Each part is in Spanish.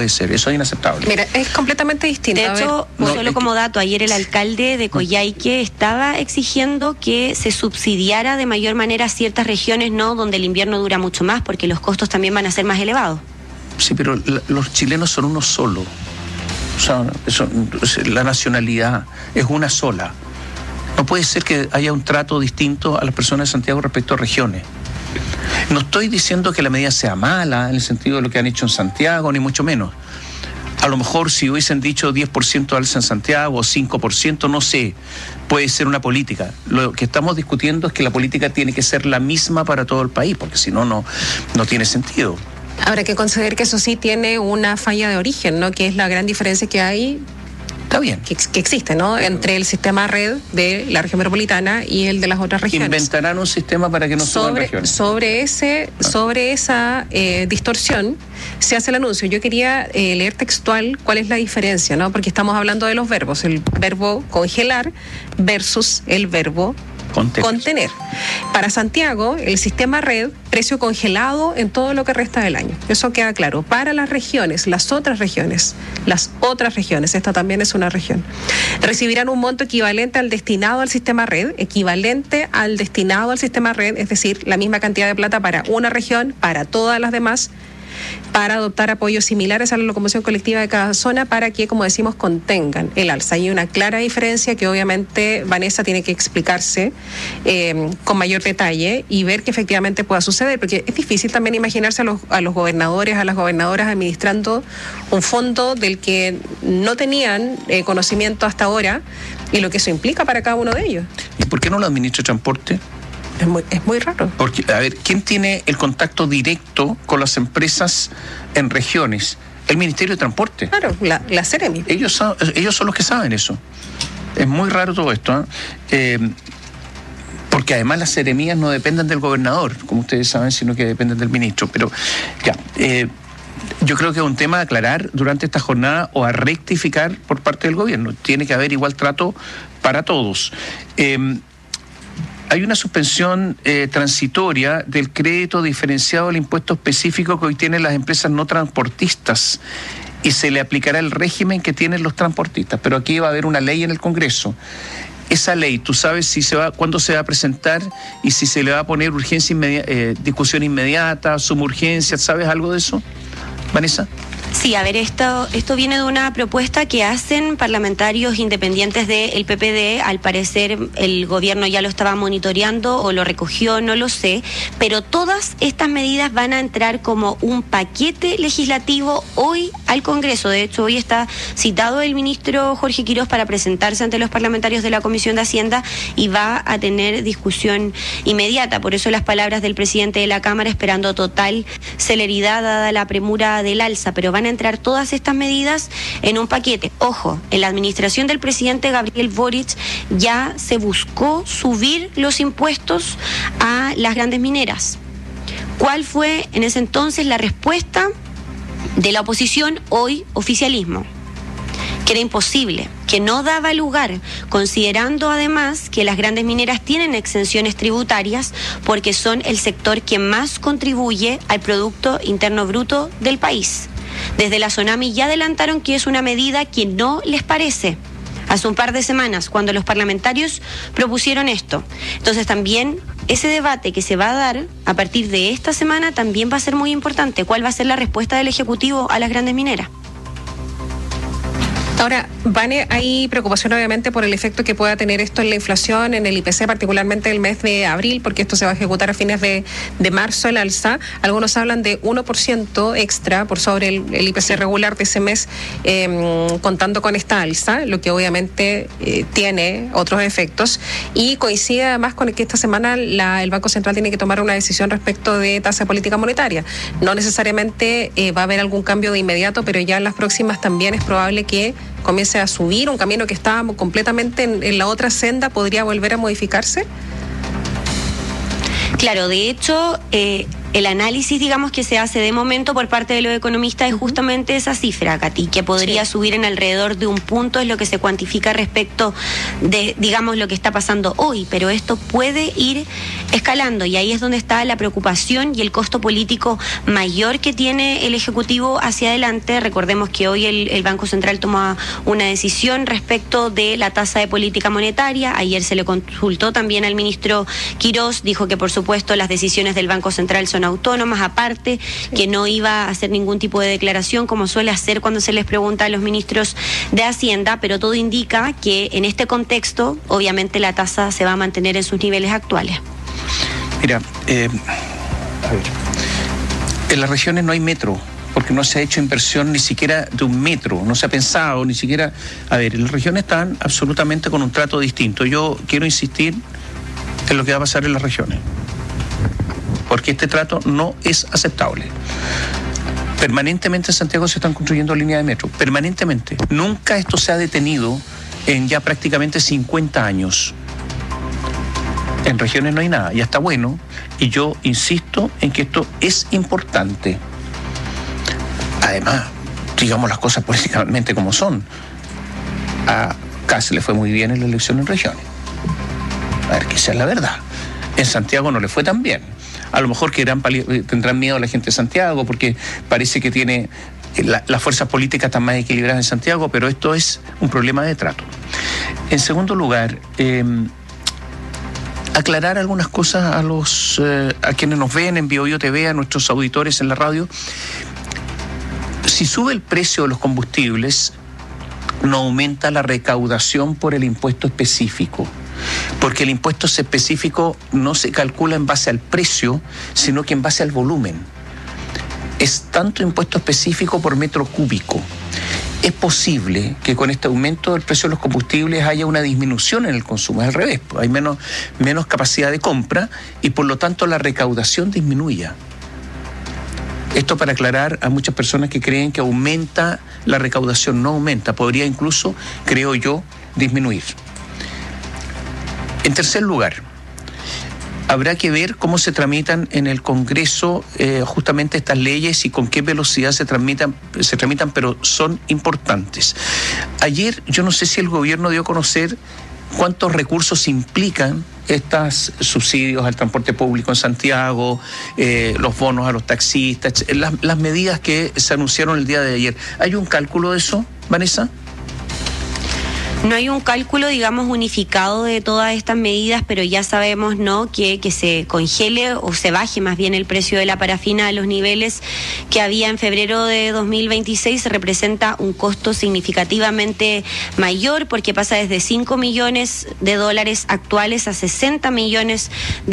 puede ser, eso es inaceptable. Mira, es completamente distinto. De hecho, solo como dato, ayer el alcalde de Coyhaique estaba exigiendo que se subsidiara de mayor manera ciertas regiones, ¿no?, donde el invierno dura mucho más, porque los costos también van a ser más elevados. Sí, pero los chilenos son uno solo. O sea, la nacionalidad es una sola. No puede ser que haya un trato distinto a las personas de Santiago respecto a regiones. No estoy diciendo que la medida sea mala en el sentido de lo que han hecho en Santiago, ni mucho menos. A lo mejor si hubiesen dicho 10% alza en Santiago o 5%, no sé, puede ser una política. Lo que estamos discutiendo es que la política tiene que ser la misma para todo el país, porque si no, no tiene sentido. Habrá que considerar que eso sí tiene una falla de origen, ¿no?, que es la gran diferencia que hay. Está bien. Que existe, ¿no?, entre el sistema red de la región metropolitana y el de las otras regiones. Inventarán un sistema para que no suban regiones. Sobre esa distorsión se hace el anuncio. Yo quería leer textual cuál es la diferencia, ¿no?, porque estamos hablando de los verbos, el verbo congelar versus el verbo contener. Para Santiago, el sistema red, precio congelado en todo lo que resta del año. Eso queda claro. Para las regiones, las otras regiones, esta también es una región, recibirán un monto equivalente al destinado al sistema red, es decir, la misma cantidad de plata para una región, para todas las demás, para adoptar apoyos similares a la locomoción colectiva de cada zona para que, como decimos, contengan el alza. Hay una clara diferencia que obviamente Vanessa tiene que explicarse con mayor detalle y ver que efectivamente pueda suceder, porque es difícil también imaginarse a los gobernadores, a las gobernadoras administrando un fondo del que no tenían conocimiento hasta ahora y lo que eso implica para cada uno de ellos. ¿Y por qué no lo administra Transporte? Es muy raro. Porque, a ver, ¿quién tiene el contacto directo con las empresas en regiones? El Ministerio de Transporte. Claro, la Seremi. Ellos son los que saben eso. Es muy raro todo esto, porque además las seremías no dependen del gobernador, como ustedes saben, sino que dependen del ministro. Pero ya, yo creo que es un tema a aclarar durante esta jornada o a rectificar por parte del gobierno. Tiene que haber igual trato para todos. Hay una suspensión transitoria del crédito diferenciado al impuesto específico que hoy tienen las empresas no transportistas y se le aplicará el régimen que tienen los transportistas. Pero aquí va a haber una ley en el Congreso. Esa ley, ¿tú sabes cuándo se va a presentar y si se le va a poner discusión inmediata, suma urgencia? ¿Sabes algo de eso, Vanessa? Sí, a ver, esto viene de una propuesta que hacen parlamentarios independientes del PPD. Al parecer el gobierno ya lo estaba monitoreando o lo recogió, no lo sé, pero todas estas medidas van a entrar como un paquete legislativo hoy al Congreso. De hecho, hoy está citado el ministro Jorge Quirós para presentarse ante los parlamentarios de la Comisión de Hacienda y va a tener discusión inmediata. Por eso las palabras del presidente de la Cámara, esperando total celeridad dada la premura del alza, pero van a entrar todas estas medidas en un paquete. Ojo, en la administración del presidente Gabriel Boric ya se buscó subir los impuestos a las grandes mineras. ¿Cuál fue en ese entonces la respuesta de la oposición, hoy oficialismo? Que era imposible, que no daba lugar, considerando además que las grandes mineras tienen exenciones tributarias porque son el sector que más contribuye al Producto Interno Bruto del país. Desde la Sonami ya adelantaron que es una medida que no les parece. Hace un par de semanas, cuando los parlamentarios propusieron esto. Entonces también ese debate que se va a dar a partir de esta semana también va a ser muy importante. ¿Cuál va a ser la respuesta del Ejecutivo a las grandes mineras? Ahora, Vane, hay preocupación obviamente por el efecto que pueda tener esto en la inflación, en el IPC, particularmente el mes de abril, porque esto se va a ejecutar a fines de marzo, el alza. Algunos hablan de 1% extra por sobre el IPC regular de ese mes, contando con esta alza, lo que obviamente tiene otros efectos. Y coincide además con que esta semana el Banco Central tiene que tomar una decisión respecto de tasa de política monetaria. No necesariamente va a haber algún cambio de inmediato, pero ya en las próximas también es probable que comience a subir, un camino que estaba completamente en la otra senda, ¿podría volver a modificarse? Claro, de hecho, el análisis, digamos, que se hace de momento por parte de los economistas es justamente esa cifra, Katy, que podría subir en alrededor de 1 punto, es lo que se cuantifica respecto de, digamos, lo que está pasando hoy, pero esto puede ir escalando y ahí es donde está la preocupación y el costo político mayor que tiene el Ejecutivo hacia adelante. Recordemos que hoy el Banco Central toma una decisión respecto de la tasa de política monetaria. Ayer se le consultó también al ministro Quirós, dijo que por supuesto las decisiones del Banco Central son autónomas, aparte que no iba a hacer ningún tipo de declaración como suele hacer cuando se les pregunta a los ministros de Hacienda, pero todo indica que en este contexto obviamente la tasa se va a mantener en sus niveles actuales. Mira, a ver, en las regiones no hay metro, porque no se ha hecho inversión ni siquiera de 1 metro, no se ha pensado ni siquiera. A ver, las regiones están absolutamente con un trato distinto. Yo quiero insistir en lo que va a pasar en las regiones, porque este trato no es aceptable. Permanentemente en Santiago se están construyendo líneas de metro, permanentemente. Nunca esto se ha detenido en ya prácticamente 50 años. En regiones no hay nada, ya está bueno, y yo insisto en que esto es importante. Además, digamos las cosas políticamente como son. A Kast le fue muy bien en la elección en regiones. A ver, que sea la verdad. En Santiago no le fue tan bien. A lo mejor tendrán miedo a la gente de Santiago porque parece que tiene las fuerzas políticas están más equilibradas en Santiago, pero esto es un problema de trato. En segundo lugar, aclarar algunas cosas a quienes nos ven en BioBio TV, a nuestros auditores en la radio. Si sube el precio de los combustibles, no aumenta la recaudación por el impuesto específico, porque el impuesto específico no se calcula en base al precio, sino que en base al volumen. Es tanto impuesto específico por metro cúbico. Es posible que con este aumento del precio de los combustibles haya una disminución en el consumo, es al revés, hay menos capacidad de compra y por lo tanto la recaudación disminuya. Esto para aclarar a muchas personas que creen que aumenta la recaudación, no aumenta, podría incluso, creo yo, disminuir. En tercer lugar, habrá que ver cómo se tramitan en el Congreso justamente estas leyes y con qué velocidad se tramitan, pero son importantes. Ayer yo no sé si el gobierno dio a conocer cuántos recursos implican estos subsidios al transporte público en Santiago, los bonos a los taxistas, las medidas que se anunciaron el día de ayer. ¿Hay un cálculo de eso, Vanessa? No hay un cálculo, digamos, unificado de todas estas medidas, pero ya sabemos, ¿no?, que se congele o se baje más bien el precio de la parafina a los niveles que había en febrero de 2026 representa un costo significativamente mayor, porque pasa desde $5 millones actuales a $60 millones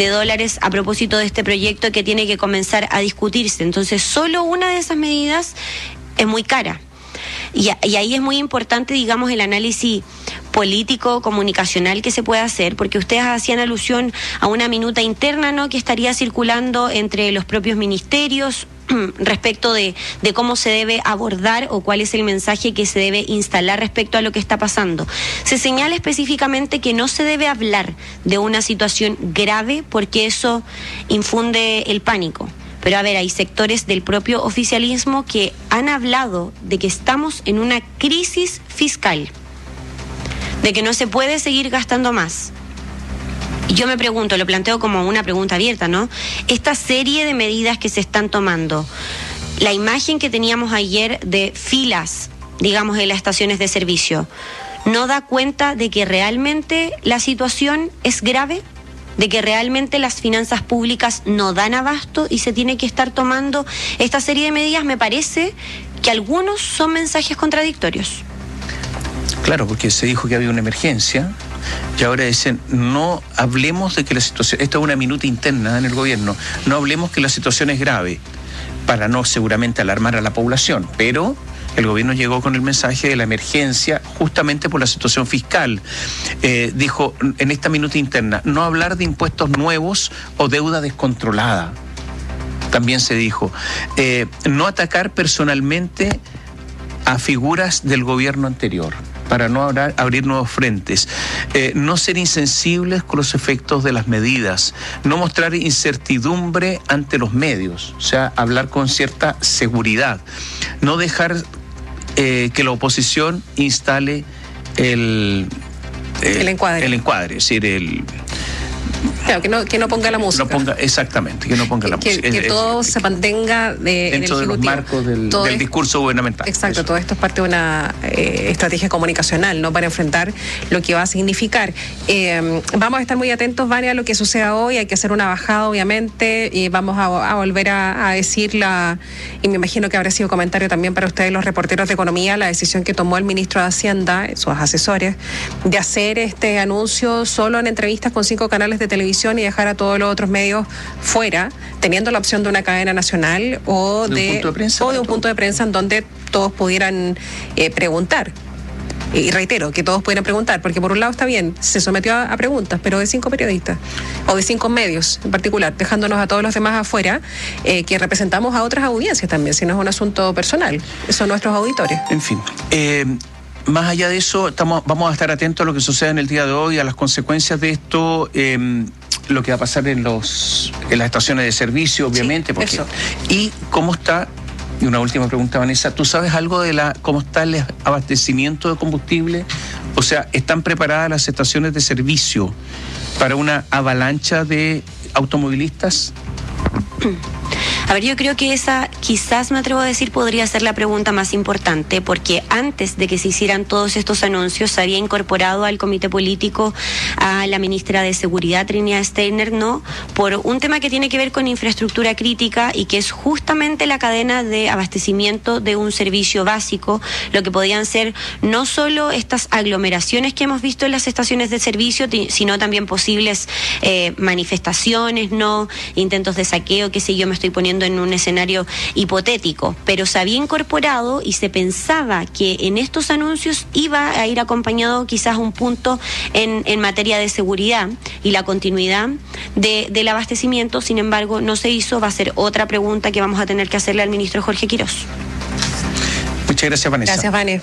a propósito de este proyecto que tiene que comenzar a discutirse. Entonces, solo una de esas medidas es muy cara. Y ahí es muy importante, digamos, el análisis político, comunicacional que se puede hacer, porque ustedes hacían alusión a una minuta interna, ¿no?, que estaría circulando entre los propios ministerios respecto de cómo se debe abordar o cuál es el mensaje que se debe instalar respecto a lo que está pasando. Se señala específicamente que no se debe hablar de una situación grave porque eso infunde el pánico. Pero a ver, hay sectores del propio oficialismo que han hablado de que estamos en una crisis fiscal, de que no se puede seguir gastando más. Y yo me pregunto, lo planteo como una pregunta abierta, ¿no? Esta serie de medidas que se están tomando, la imagen que teníamos ayer de filas, digamos, en las estaciones de servicio, ¿no da cuenta de que realmente la situación es grave? De que realmente las finanzas públicas no dan abasto y se tiene que estar tomando esta serie de medidas. Me parece que algunos son mensajes contradictorios. Claro, porque se dijo que había una emergencia y ahora dicen, no hablemos de que la situación, esto es una minuta interna en el gobierno, no hablemos que la situación es grave, para no seguramente alarmar a la población, pero el gobierno llegó con el mensaje de la emergencia justamente por la situación fiscal. Dijo en esta minuta interna, no hablar de impuestos nuevos o deuda descontrolada. También se dijo, no atacar personalmente a figuras del gobierno anterior. para no abrir nuevos frentes, no ser insensibles con los efectos de las medidas, no mostrar incertidumbre ante los medios, o sea, hablar con cierta seguridad, no dejar que la oposición instale el encuadre, es decir, claro, que no ponga la música. Exactamente, que no ponga la música. Que todo se mantenga dentro de los marcos del discurso gubernamental. Exacto, todo esto es parte de una estrategia comunicacional, ¿no? Para enfrentar lo que va a significar. Vamos a estar muy atentos, Vania, a lo que suceda hoy. Hay que hacer una bajada, obviamente, y vamos a volver a decirla, y me imagino que habrá sido comentario también para ustedes, los reporteros de economía, la decisión que tomó el ministro de Hacienda, sus asesores, de hacer este anuncio solo en entrevistas con 5 canales de televisión y dejar a todos los otros medios fuera, teniendo la opción de una cadena nacional o de un punto de prensa en donde todos pudieran preguntar. Y reitero, que todos pudieran preguntar, porque por un lado está bien, se sometió a preguntas, pero de 5 periodistas, o de 5 medios en particular, dejándonos a todos los demás afuera, que representamos a otras audiencias también, si no es un asunto personal, son nuestros auditores. En fin, más allá de eso, vamos a estar atentos a lo que suceda en el día de hoy, a las consecuencias de esto, lo que va a pasar en las estaciones de servicio, obviamente, sí, y cómo está. Y una última pregunta, Vanessa, ¿tú sabes algo de cómo está el abastecimiento de combustible? O sea, ¿están preparadas las estaciones de servicio para una avalancha de automovilistas? A ver, yo creo que esa, quizás me atrevo a decir, podría ser la pregunta más importante, porque antes de que se hicieran todos estos anuncios, se había incorporado al comité político a la ministra de Seguridad, Trinidad Steiner, ¿no? Por un tema que tiene que ver con infraestructura crítica y que es justamente la cadena de abastecimiento de un servicio básico, lo que podían ser no solo estas aglomeraciones que hemos visto en las estaciones de servicio, sino también posibles manifestaciones, ¿no? Intentos de saqueo, qué sé yo, me estoy poniendo en un escenario hipotético, pero se había incorporado y se pensaba que en estos anuncios iba a ir acompañado quizás un punto en materia de seguridad y la continuidad del abastecimiento. Sin embargo, no se hizo. Va a ser otra pregunta que vamos a tener que hacerle al ministro Jorge Quirós. Muchas gracias, Vanessa. Gracias, Vane.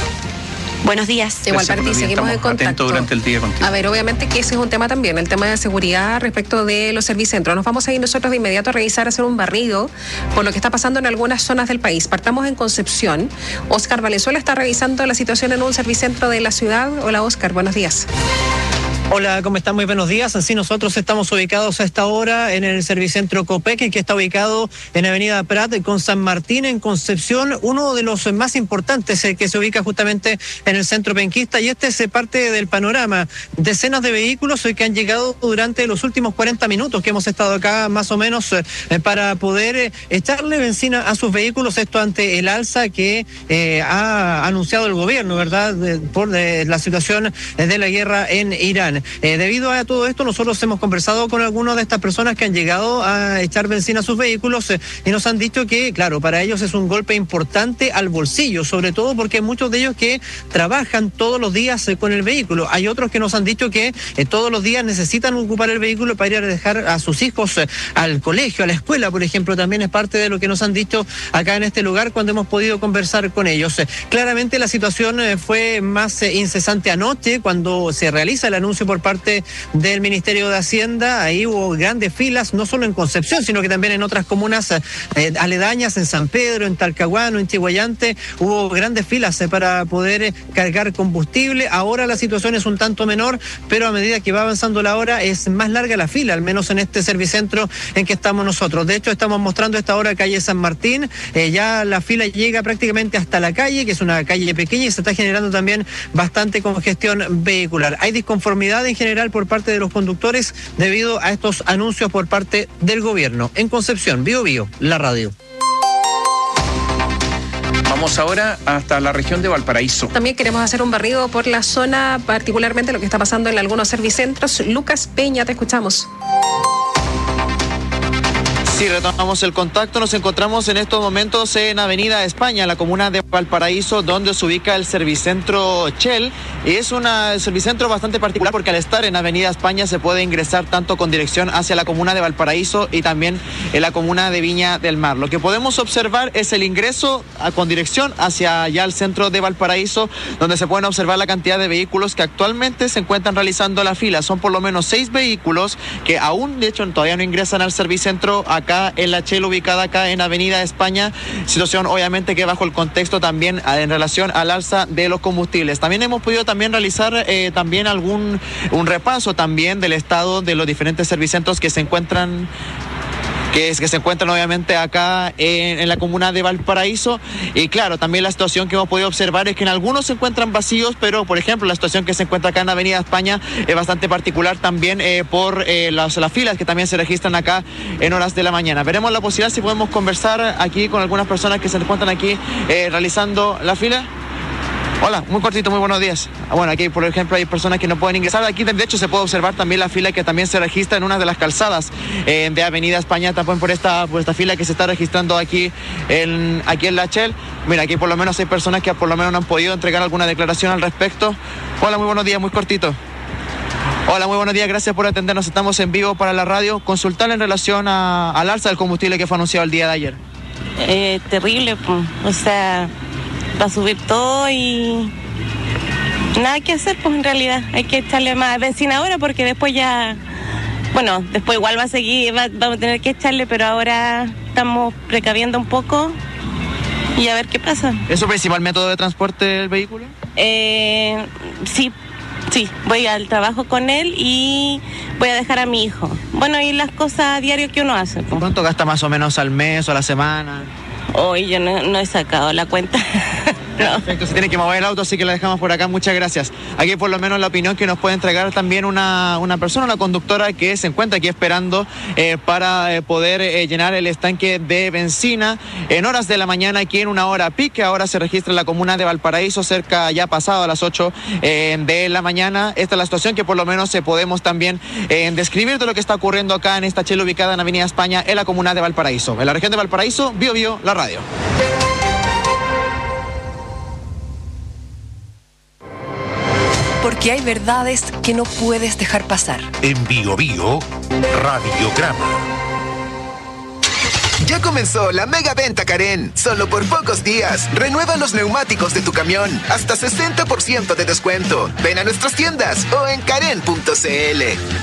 Buenos días. Igual para ti, seguimos en contacto durante el día contigo. A ver, obviamente que ese es un tema también, el tema de seguridad respecto de los servicentros. Nos vamos a ir nosotros de inmediato a revisar, a hacer un barrido por lo que está pasando en algunas zonas del país. Partamos en Concepción. Óscar Valenzuela está revisando la situación en un servicentro de la ciudad. Hola, Óscar, buenos días. Hola, ¿cómo están? Muy buenos días. Así nosotros estamos ubicados a esta hora en el Servicentro Copeque, que está ubicado en Avenida Prat con San Martín en Concepción, uno de los más importantes que se ubica justamente en el centro penquista, y este es parte del panorama. Decenas de vehículos que han llegado durante los últimos 40 minutos que hemos estado acá más o menos para poder echarle benzina a sus vehículos, esto ante el alza que ha anunciado el gobierno, ¿verdad? Por la situación de la guerra en Irán. Debido a todo esto, nosotros hemos conversado con algunas de estas personas que han llegado a echar benzina a sus vehículos y nos han dicho que, claro, para ellos es un golpe importante al bolsillo, sobre todo porque hay muchos de ellos que trabajan todos los días con el vehículo. Hay otros que nos han dicho que todos los días necesitan ocupar el vehículo para ir a dejar a sus hijos al colegio, a la escuela, por ejemplo. También es parte de lo que nos han dicho acá en este lugar cuando hemos podido conversar con ellos. Claramente la situación fue más incesante anoche cuando se realiza el anuncio por parte del Ministerio de Hacienda. Ahí hubo grandes filas, no solo en Concepción, sino que también en otras comunas aledañas, en San Pedro, en Talcahuano, en Chihuayante, hubo grandes filas para poder cargar combustible. Ahora la situación es un tanto menor, pero a medida que va avanzando la hora es más larga la fila, al menos en este servicentro en que estamos nosotros. De hecho, estamos mostrando esta hora calle San Martín, ya la fila llega prácticamente hasta la calle, que es una calle pequeña, y se está generando también bastante congestión vehicular. Hay disconformidad en general por parte de los conductores debido a estos anuncios por parte del gobierno. En Concepción, Bío Bío, la radio. Vamos ahora hasta la región de Valparaíso. También queremos hacer un barrido por la zona, particularmente lo que está pasando en algunos servicentros. Lucas Peña, te escuchamos. Sí, retomamos el contacto. Nos encontramos en estos momentos en Avenida España, la comuna de Valparaíso, donde se ubica el Servicentro Shell. Y es un servicentro bastante particular porque al estar en Avenida España se puede ingresar tanto con dirección hacia la comuna de Valparaíso y también en la comuna de Viña del Mar. Lo que podemos observar es el ingreso con dirección hacia allá al centro de Valparaíso, donde se pueden observar la cantidad de vehículos que actualmente se encuentran realizando la fila. Son por lo menos 6 vehículos que aún, de hecho, todavía no ingresan al servicentro acá en la Shell, ubicada acá en Avenida España. Situación obviamente que bajo el contexto también en relación al alza de los combustibles. También hemos podido también realizar también un repaso también del estado de los diferentes servicentros que se encuentran obviamente acá en la comuna de Valparaíso. Y claro, también la situación que hemos podido observar es que en algunos se encuentran vacíos, pero por ejemplo la situación que se encuentra acá en Avenida España es bastante particular también por las filas que también se registran acá en horas de la mañana. Veremos la posibilidad si podemos conversar aquí con algunas personas que se encuentran aquí realizando la fila. Hola, muy cortito, muy buenos días. Bueno, aquí por ejemplo hay personas que no pueden ingresar. Aquí de hecho se puede observar también la fila que también se registra en una de las calzadas de Avenida España, también por esta fila que se está registrando aquí en la Shell. Mira, aquí por lo menos hay personas que por lo menos no han podido entregar alguna declaración al respecto. Hola, muy buenos días, muy cortito. Hola, muy buenos días, gracias por atendernos. Estamos en vivo para la radio. Consultar en relación al alza del combustible que fue anunciado el día de ayer. Terrible, pues. O sea, va a subir todo y nada que hacer, pues en realidad hay que echarle más benzina ahora porque después ya, bueno, después igual va a seguir, vamos a tener que echarle, pero ahora estamos precaviendo un poco y a ver qué pasa. ¿Es su principal método de transporte del vehículo? Sí, voy al trabajo con él y voy a dejar a mi hijo. Bueno, y las cosas a diario que uno hace, pues. ¿Cuánto gasta más o menos al mes o a la semana? Hoy yo no he sacado la cuenta. No. Perfecto, se tiene que mover el auto, así que la dejamos por acá. Muchas gracias. Aquí por lo menos la opinión que nos puede entregar también una persona, una conductora que se encuentra aquí esperando para poder llenar el estanque de benzina en horas de la mañana, aquí en una hora pique. Ahora se registra en la comuna de Valparaíso, cerca ya pasado a las 8 de la mañana. Esta es la situación que por lo menos podemos también describir de lo que está ocurriendo acá en esta Shell ubicada en Avenida España, en la comuna de Valparaíso. En la región de Valparaíso, Bio Bio, la radio. Porque hay verdades que no puedes dejar pasar. En Bio Bio, Radiograma. Ya comenzó la mega venta Karen. Solo por pocos días. Renueva los neumáticos de tu camión. Hasta 60% de descuento. Ven a nuestras tiendas o en karen.cl.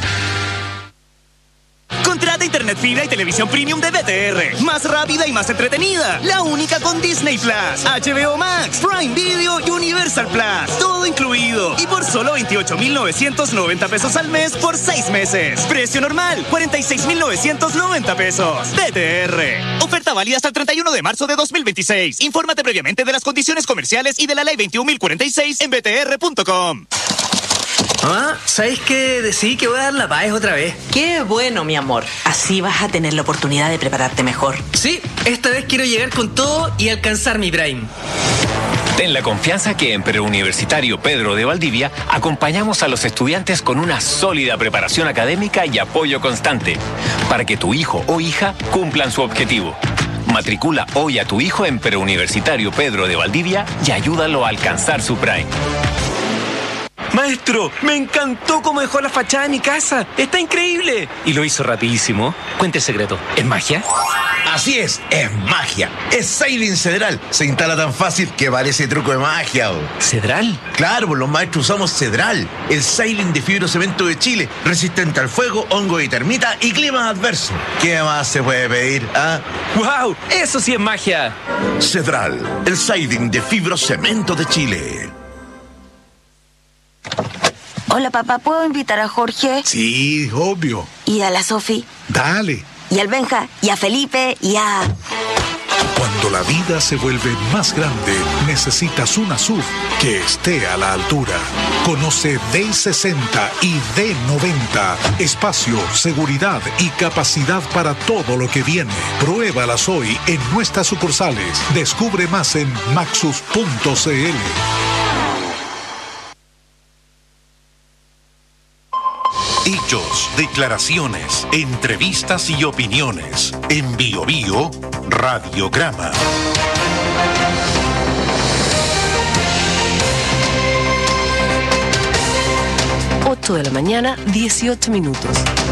Contrata internet fibra y televisión premium de BTR. Más rápida y más entretenida. La única con Disney Plus, HBO Max, Prime Video y Universal Plus. Todo incluido. Y por solo 28,990 pesos al mes por 6 meses. Precio normal, 46,990 pesos. BTR. Oferta válida hasta el 31 de marzo de 2026. Infórmate previamente de las condiciones comerciales y de la ley 21.046 en btr.com. Ah, ¿sabes qué? Decidí que voy a dar la PAES otra vez. Qué bueno, mi amor. Así vas a tener la oportunidad de prepararte mejor. Sí, esta vez quiero llegar con todo y alcanzar mi Prime. Ten la confianza que en Preuniversitario Pedro de Valdivia acompañamos a los estudiantes con una sólida preparación académica y apoyo constante para que tu hijo o hija cumplan su objetivo. Matricula hoy a tu hijo en Preuniversitario Pedro de Valdivia y ayúdalo a alcanzar su Prime. Maestro, me encantó cómo dejó la fachada de mi casa. Está increíble. Y lo hizo rapidísimo. Cuente el secreto. ¿Es magia? Así es magia. Es Cedral Cedral. Se instala tan fácil que parece truco de magia. ¿Cedral? Claro, pues los maestros usamos Cedral, el Cedral de fibrocemento de Chile, resistente al fuego, hongo y termita y clima adverso. ¿Qué más se puede pedir? ¡Wow! Eso sí es magia. Cedral, el Cedral de fibrocemento de Chile. Hola, papá, ¿puedo invitar a Jorge? Sí, obvio. ¿Y a la Sofi? Dale. ¿Y al Benja? ¿Y a Felipe? ¿Y a...? Cuando la vida se vuelve más grande, necesitas una SUV que esté a la altura. Conoce D60 y D90. Espacio, seguridad y capacidad para todo lo que viene. Pruébalas hoy en nuestras sucursales. Descubre más en maxus.cl. Hechos, declaraciones, entrevistas y opiniones. En Bio Bio, Radiograma. De la mañana, 18 minutos.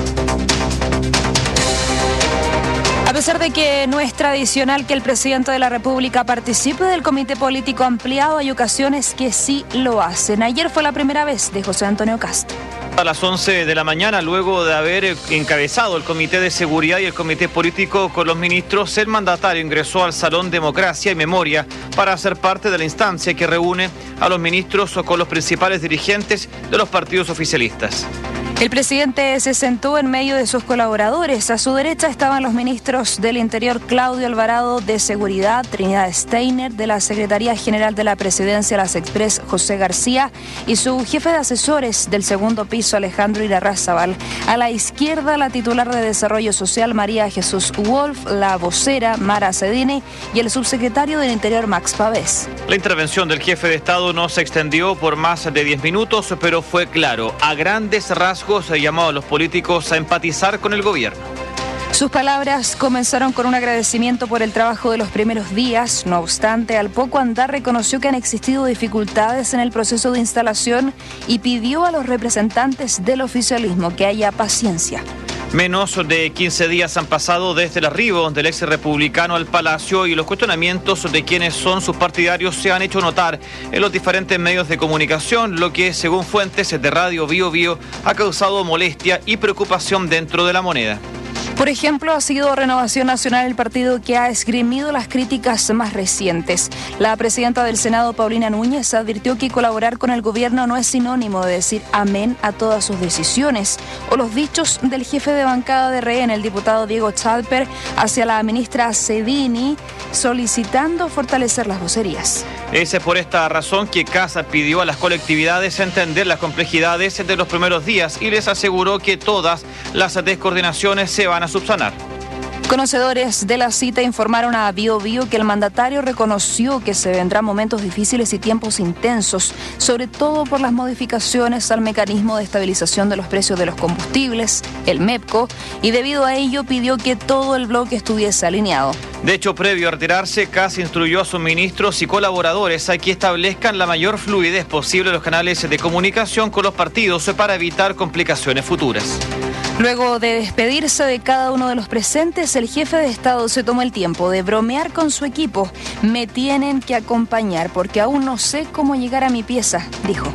A pesar de que no es tradicional que el presidente de la República participe del comité político ampliado, hay ocasiones que sí lo hacen. Ayer fue la primera vez de José Antonio Kast. A las 11 de la mañana, luego de haber encabezado el Comité de Seguridad y el Comité Político con los ministros, el mandatario ingresó al Salón Democracia y Memoria para ser parte de la instancia que reúne a los ministros con los principales dirigentes de los partidos oficialistas. El presidente se sentó en medio de sus colaboradores. A su derecha estaban los ministros del Interior Claudio Alvarado, de Seguridad Trinidad Steiner, de la Secretaría General de la Presidencia Las Express José García y su jefe de asesores del segundo piso Alejandro Irarrázaval. A la izquierda la titular de Desarrollo Social María Jesús Wolf, la vocera Mara Cedini y el subsecretario del Interior Max Pavés. La intervención del jefe de Estado no se extendió por más de 10 minutos, pero fue claro, a grandes rasgos llamó a los políticos a empatizar con el gobierno. Sus palabras comenzaron con un agradecimiento por el trabajo de los primeros días. No obstante, al poco andar reconoció que han existido dificultades en el proceso de instalación y pidió a los representantes del oficialismo que haya paciencia. Menos de 15 días han pasado desde el arribo del ex republicano al Palacio y los cuestionamientos de quienes son sus partidarios se han hecho notar en los diferentes medios de comunicación, lo que, según fuentes de Radio Bio Bio, ha causado molestia y preocupación dentro de la moneda. Por ejemplo, ha sido Renovación Nacional el partido que ha esgrimido las críticas más recientes. La presidenta del Senado, Paulina Núñez, advirtió que colaborar con el gobierno no es sinónimo de decir amén a todas sus decisiones. O los dichos del jefe de bancada de RN, el diputado Diego Chalper, hacia la ministra Cedini, solicitando fortalecer las vocerías. Es por esta razón que Kast pidió a las colectividades entender las complejidades de los primeros días y les aseguró que todas las descoordinaciones se van a subsanar. Conocedores de la cita informaron a Bio Bio que el mandatario reconoció que se vendrán momentos difíciles y tiempos intensos, sobre todo por las modificaciones al mecanismo de estabilización de los precios de los combustibles, el MEPCO, y debido a ello pidió que todo el bloque estuviese alineado. De hecho, previo a retirarse, Kast instruyó a sus ministros y colaboradores a que establezcan la mayor fluidez posible en los canales de comunicación con los partidos para evitar complicaciones futuras. Luego de despedirse de cada uno de los presentes, el jefe de Estado se tomó el tiempo de bromear con su equipo. Me tienen que acompañar porque aún no sé cómo llegar a mi pieza, dijo.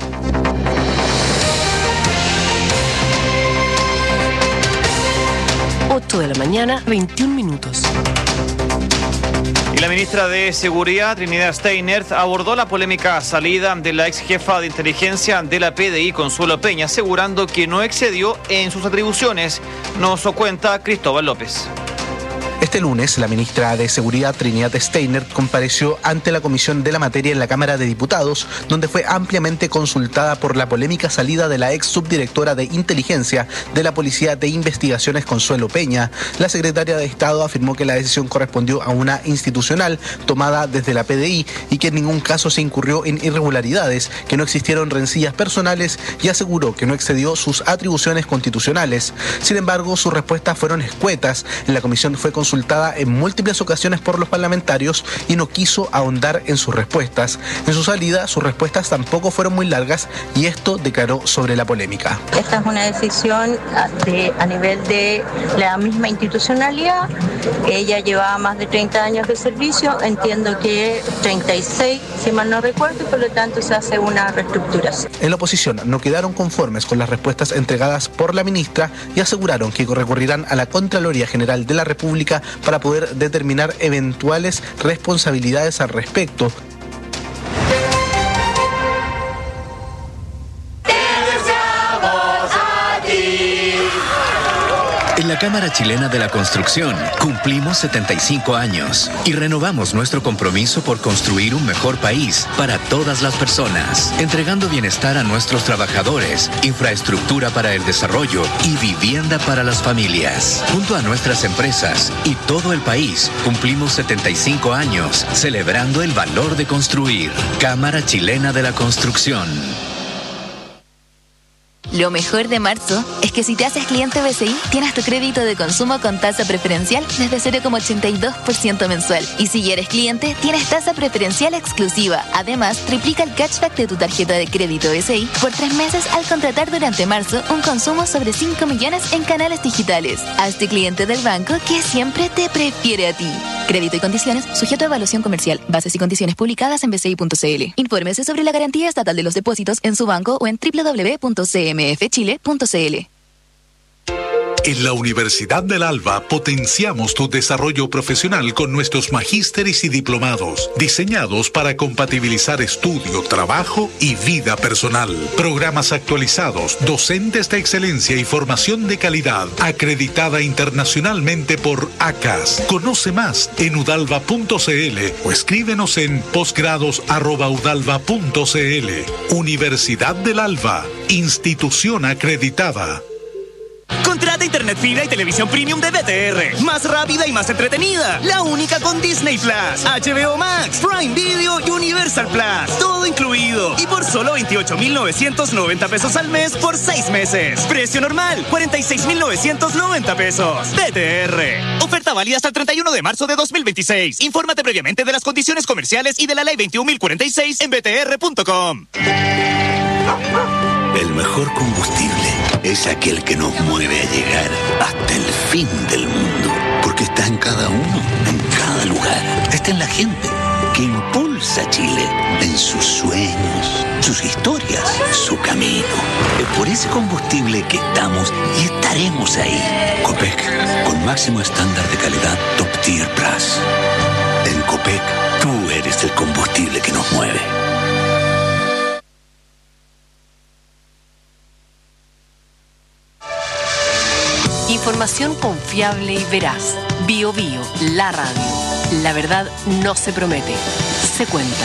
De la mañana, 21 minutos. Y la ministra de Seguridad, Trinidad Steiner, abordó la polémica salida de la ex jefa de inteligencia de la PDI, Consuelo Peña, asegurando que no excedió en sus atribuciones. Nos cuenta Cristóbal López. Este lunes, la ministra de Seguridad, Trinidad Steiner, compareció ante la comisión de la materia en la Cámara de Diputados, donde fue ampliamente consultada por la polémica salida de la ex subdirectora de inteligencia de la Policía de Investigaciones, Consuelo Peña. La secretaria de Estado afirmó que la decisión correspondió a una institucional tomada desde la PDI y que en ningún caso se incurrió en irregularidades, que no existieron rencillas personales y aseguró que no excedió sus atribuciones constitucionales. Sin embargo, sus respuestas fueron escuetas. En la comisión fue consultada en múltiples ocasiones por los parlamentarios y no quiso ahondar en sus respuestas. En su salida, sus respuestas tampoco fueron muy largas y esto declaró sobre la polémica. Esta es una decisión a nivel de la misma institucionalidad. Ella llevaba más de 30 años de servicio, entiendo que 36, si mal no recuerdo, y por lo tanto se hace una reestructuración. En la oposición no quedaron conformes con las respuestas entregadas por la ministra y aseguraron que recurrirán a la Contraloría General de la República para poder determinar eventuales responsabilidades al respecto. En la Cámara Chilena de la Construcción cumplimos 75 años y renovamos nuestro compromiso por construir un mejor país para todas las personas, entregando bienestar a nuestros trabajadores, infraestructura para el desarrollo y vivienda para las familias. Junto a nuestras empresas y todo el país, cumplimos 75 años celebrando el valor de construir. Cámara Chilena de la Construcción. Lo mejor de marzo es que si te haces cliente BCI, tienes tu crédito de consumo con tasa preferencial desde 0,82% mensual. Y si eres cliente, tienes tasa preferencial exclusiva. Además, triplica el cashback de tu tarjeta de crédito BCI por 3 meses al contratar durante marzo un consumo sobre 5 millones en canales digitales. Hazte cliente del banco que siempre te prefiere a ti. Crédito y condiciones sujeto a evaluación comercial. Bases y condiciones publicadas en bci.cl. Infórmese sobre la garantía estatal de los depósitos en su banco o en www.cmfchile.cl. En la Universidad del Alba potenciamos tu desarrollo profesional con nuestros magísteres y diplomados, diseñados para compatibilizar estudio, trabajo y vida personal. Programas actualizados, docentes de excelencia y formación de calidad, acreditada internacionalmente por ACAS. Conoce más en udalva.cl o escríbenos en posgrados@udalva.cl. Universidad del Alba, institución acreditada. Contrata internet fibra y televisión premium de BTR. Más rápida y más entretenida. La única con Disney Plus, HBO Max, Prime Video y Universal Plus. Todo incluido. Y por solo 28,990 pesos al mes por 6 meses. Precio normal, 46,990 pesos. BTR. Oferta válida hasta el 31 de marzo de 2026. Infórmate previamente de las condiciones comerciales y de la ley 21.046 en btr.com. El mejor combustible es aquel que nos mueve a llegar hasta el fin del mundo. Porque está en cada uno, en cada lugar. Está en la gente que impulsa a Chile en sus sueños, sus historias, su camino. Es por ese combustible que estamos y estaremos ahí. Copec, con máximo estándar de calidad Top Tier Plus. En Copec, tú eres el combustible que nos mueve. Información confiable y veraz. Bio Bio, la radio. La verdad no se promete, se cuenta.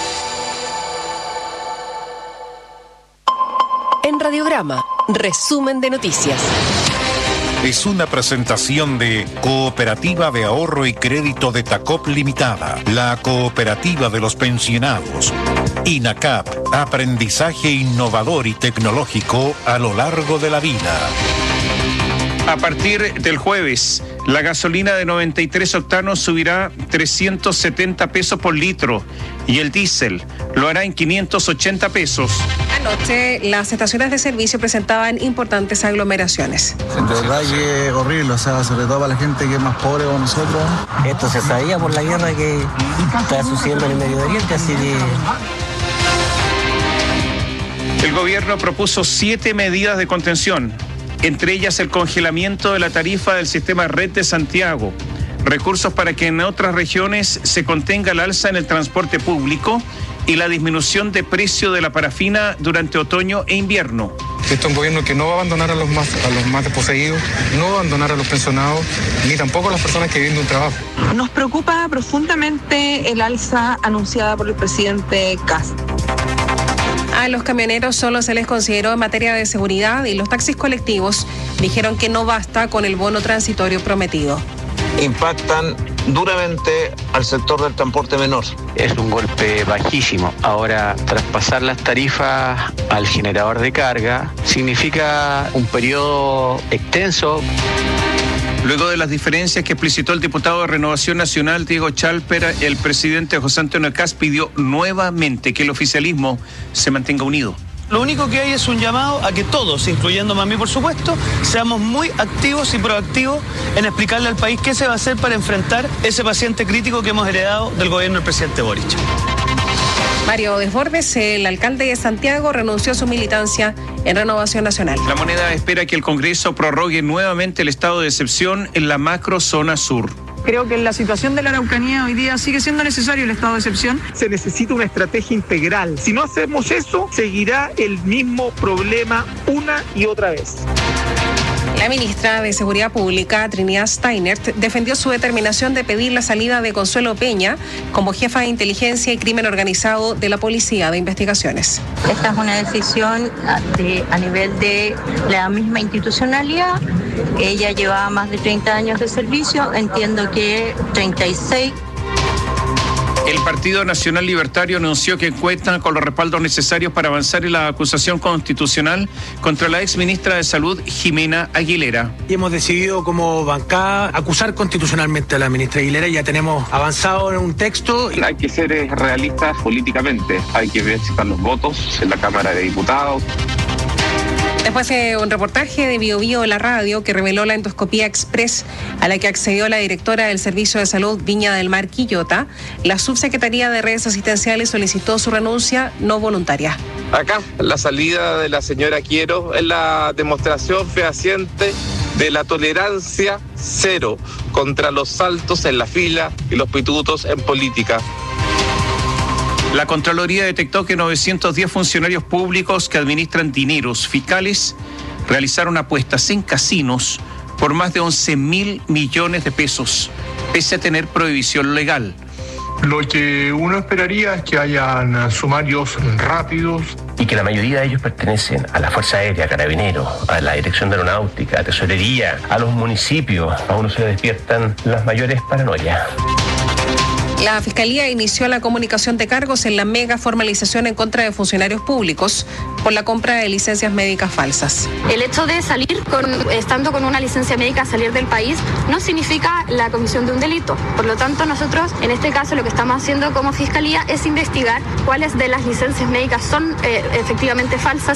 En Radiograma, resumen de noticias. Es una presentación de Cooperativa de Ahorro y Crédito de Tacop Limitada, la cooperativa de los pensionados. INACAP, aprendizaje innovador y tecnológico a lo largo de la vida. A partir del jueves, la gasolina de 93 octanos subirá 370 pesos por litro y el diésel lo hará en 580 pesos. Anoche, las estaciones de servicio presentaban importantes aglomeraciones. De verdad que es horrible, o sea, sobre todo para la gente que es más pobre como nosotros. Esto se sabía por la guerra que está sucediendo en el Medio Oriente, así que... El gobierno propuso 7 medidas de contención. Entre ellas el congelamiento de la tarifa del sistema Red de Santiago, recursos para que en otras regiones se contenga el alza en el transporte público y la disminución de precio de la parafina durante otoño e invierno. Este es un gobierno que no va a abandonar a los más desposeídos, no va a abandonar a los pensionados, ni tampoco a las personas que viven de un trabajo. Nos preocupa profundamente el alza anunciada por el presidente Kast. A los camioneros solo se les consideró en materia de seguridad y los taxis colectivos dijeron que no basta con el bono transitorio prometido. Impactan duramente al sector del transporte menor. Es un golpe bajísimo. Ahora, traspasar las tarifas al generador de carga significa un periodo extenso. Luego de las diferencias que explicitó el diputado de Renovación Nacional, Diego Chalper, el presidente José Antonio Kast pidió nuevamente que el oficialismo se mantenga unido. Lo único que hay es un llamado a que todos, incluyéndome a mí por supuesto, seamos muy activos y proactivos en explicarle al país qué se va a hacer para enfrentar ese paciente crítico que hemos heredado del gobierno del presidente Boric. Mario Desbordes, el alcalde de Santiago, renunció a su militancia en Renovación Nacional. La Moneda espera que el Congreso prorrogue nuevamente el estado de excepción en la macrozona sur. Creo que en la situación de la Araucanía hoy día sigue siendo necesario el estado de excepción. Se necesita una estrategia integral. Si no hacemos eso, seguirá el mismo problema una y otra vez. La ministra de Seguridad Pública, Trinidad Steiner, defendió su determinación de pedir la salida de Consuelo Peña como jefa de inteligencia y crimen organizado de la Policía de Investigaciones. Esta es una decisión a nivel de la misma institucionalidad. Ella llevaba más de 30 años de servicio, entiendo que 36. El Partido Nacional Libertario anunció que cuenta con los respaldos necesarios para avanzar en la acusación constitucional contra la exministra de Salud, Jimena Aguilera. Y hemos decidido como bancada acusar constitucionalmente a la ministra Aguilera. Ya tenemos avanzado en un texto. Hay que ser realistas políticamente. Hay que ver si están los votos en la Cámara de Diputados. Después de un reportaje de Bio Bio La Radio que reveló la endoscopía express a la que accedió la directora del Servicio de Salud Viña del Mar, Quillota, la subsecretaría de Redes Asistenciales solicitó su renuncia no voluntaria. Acá, la salida de la señora Quiero es la demostración fehaciente de la tolerancia cero contra los saltos en la fila y los pitutos en política. La Contraloría detectó que 910 funcionarios públicos que administran dineros fiscales realizaron apuestas en casinos por más de 11.000 millones de pesos, pese a tener prohibición legal. Lo que uno esperaría es que hayan sumarios rápidos. Y que la mayoría de ellos pertenecen a la Fuerza Aérea, Carabineros, a la Dirección de Aeronáutica, a Tesorería, a los municipios. A uno se le despiertan las mayores paranoias. La Fiscalía inició la comunicación de cargos en la mega formalización en contra de funcionarios públicos por la compra de licencias médicas falsas. El hecho de estando con una licencia médica, salir del país, no significa la comisión de un delito. Por lo tanto, nosotros, en este caso, lo que estamos haciendo como Fiscalía es investigar cuáles de las licencias médicas son efectivamente falsas.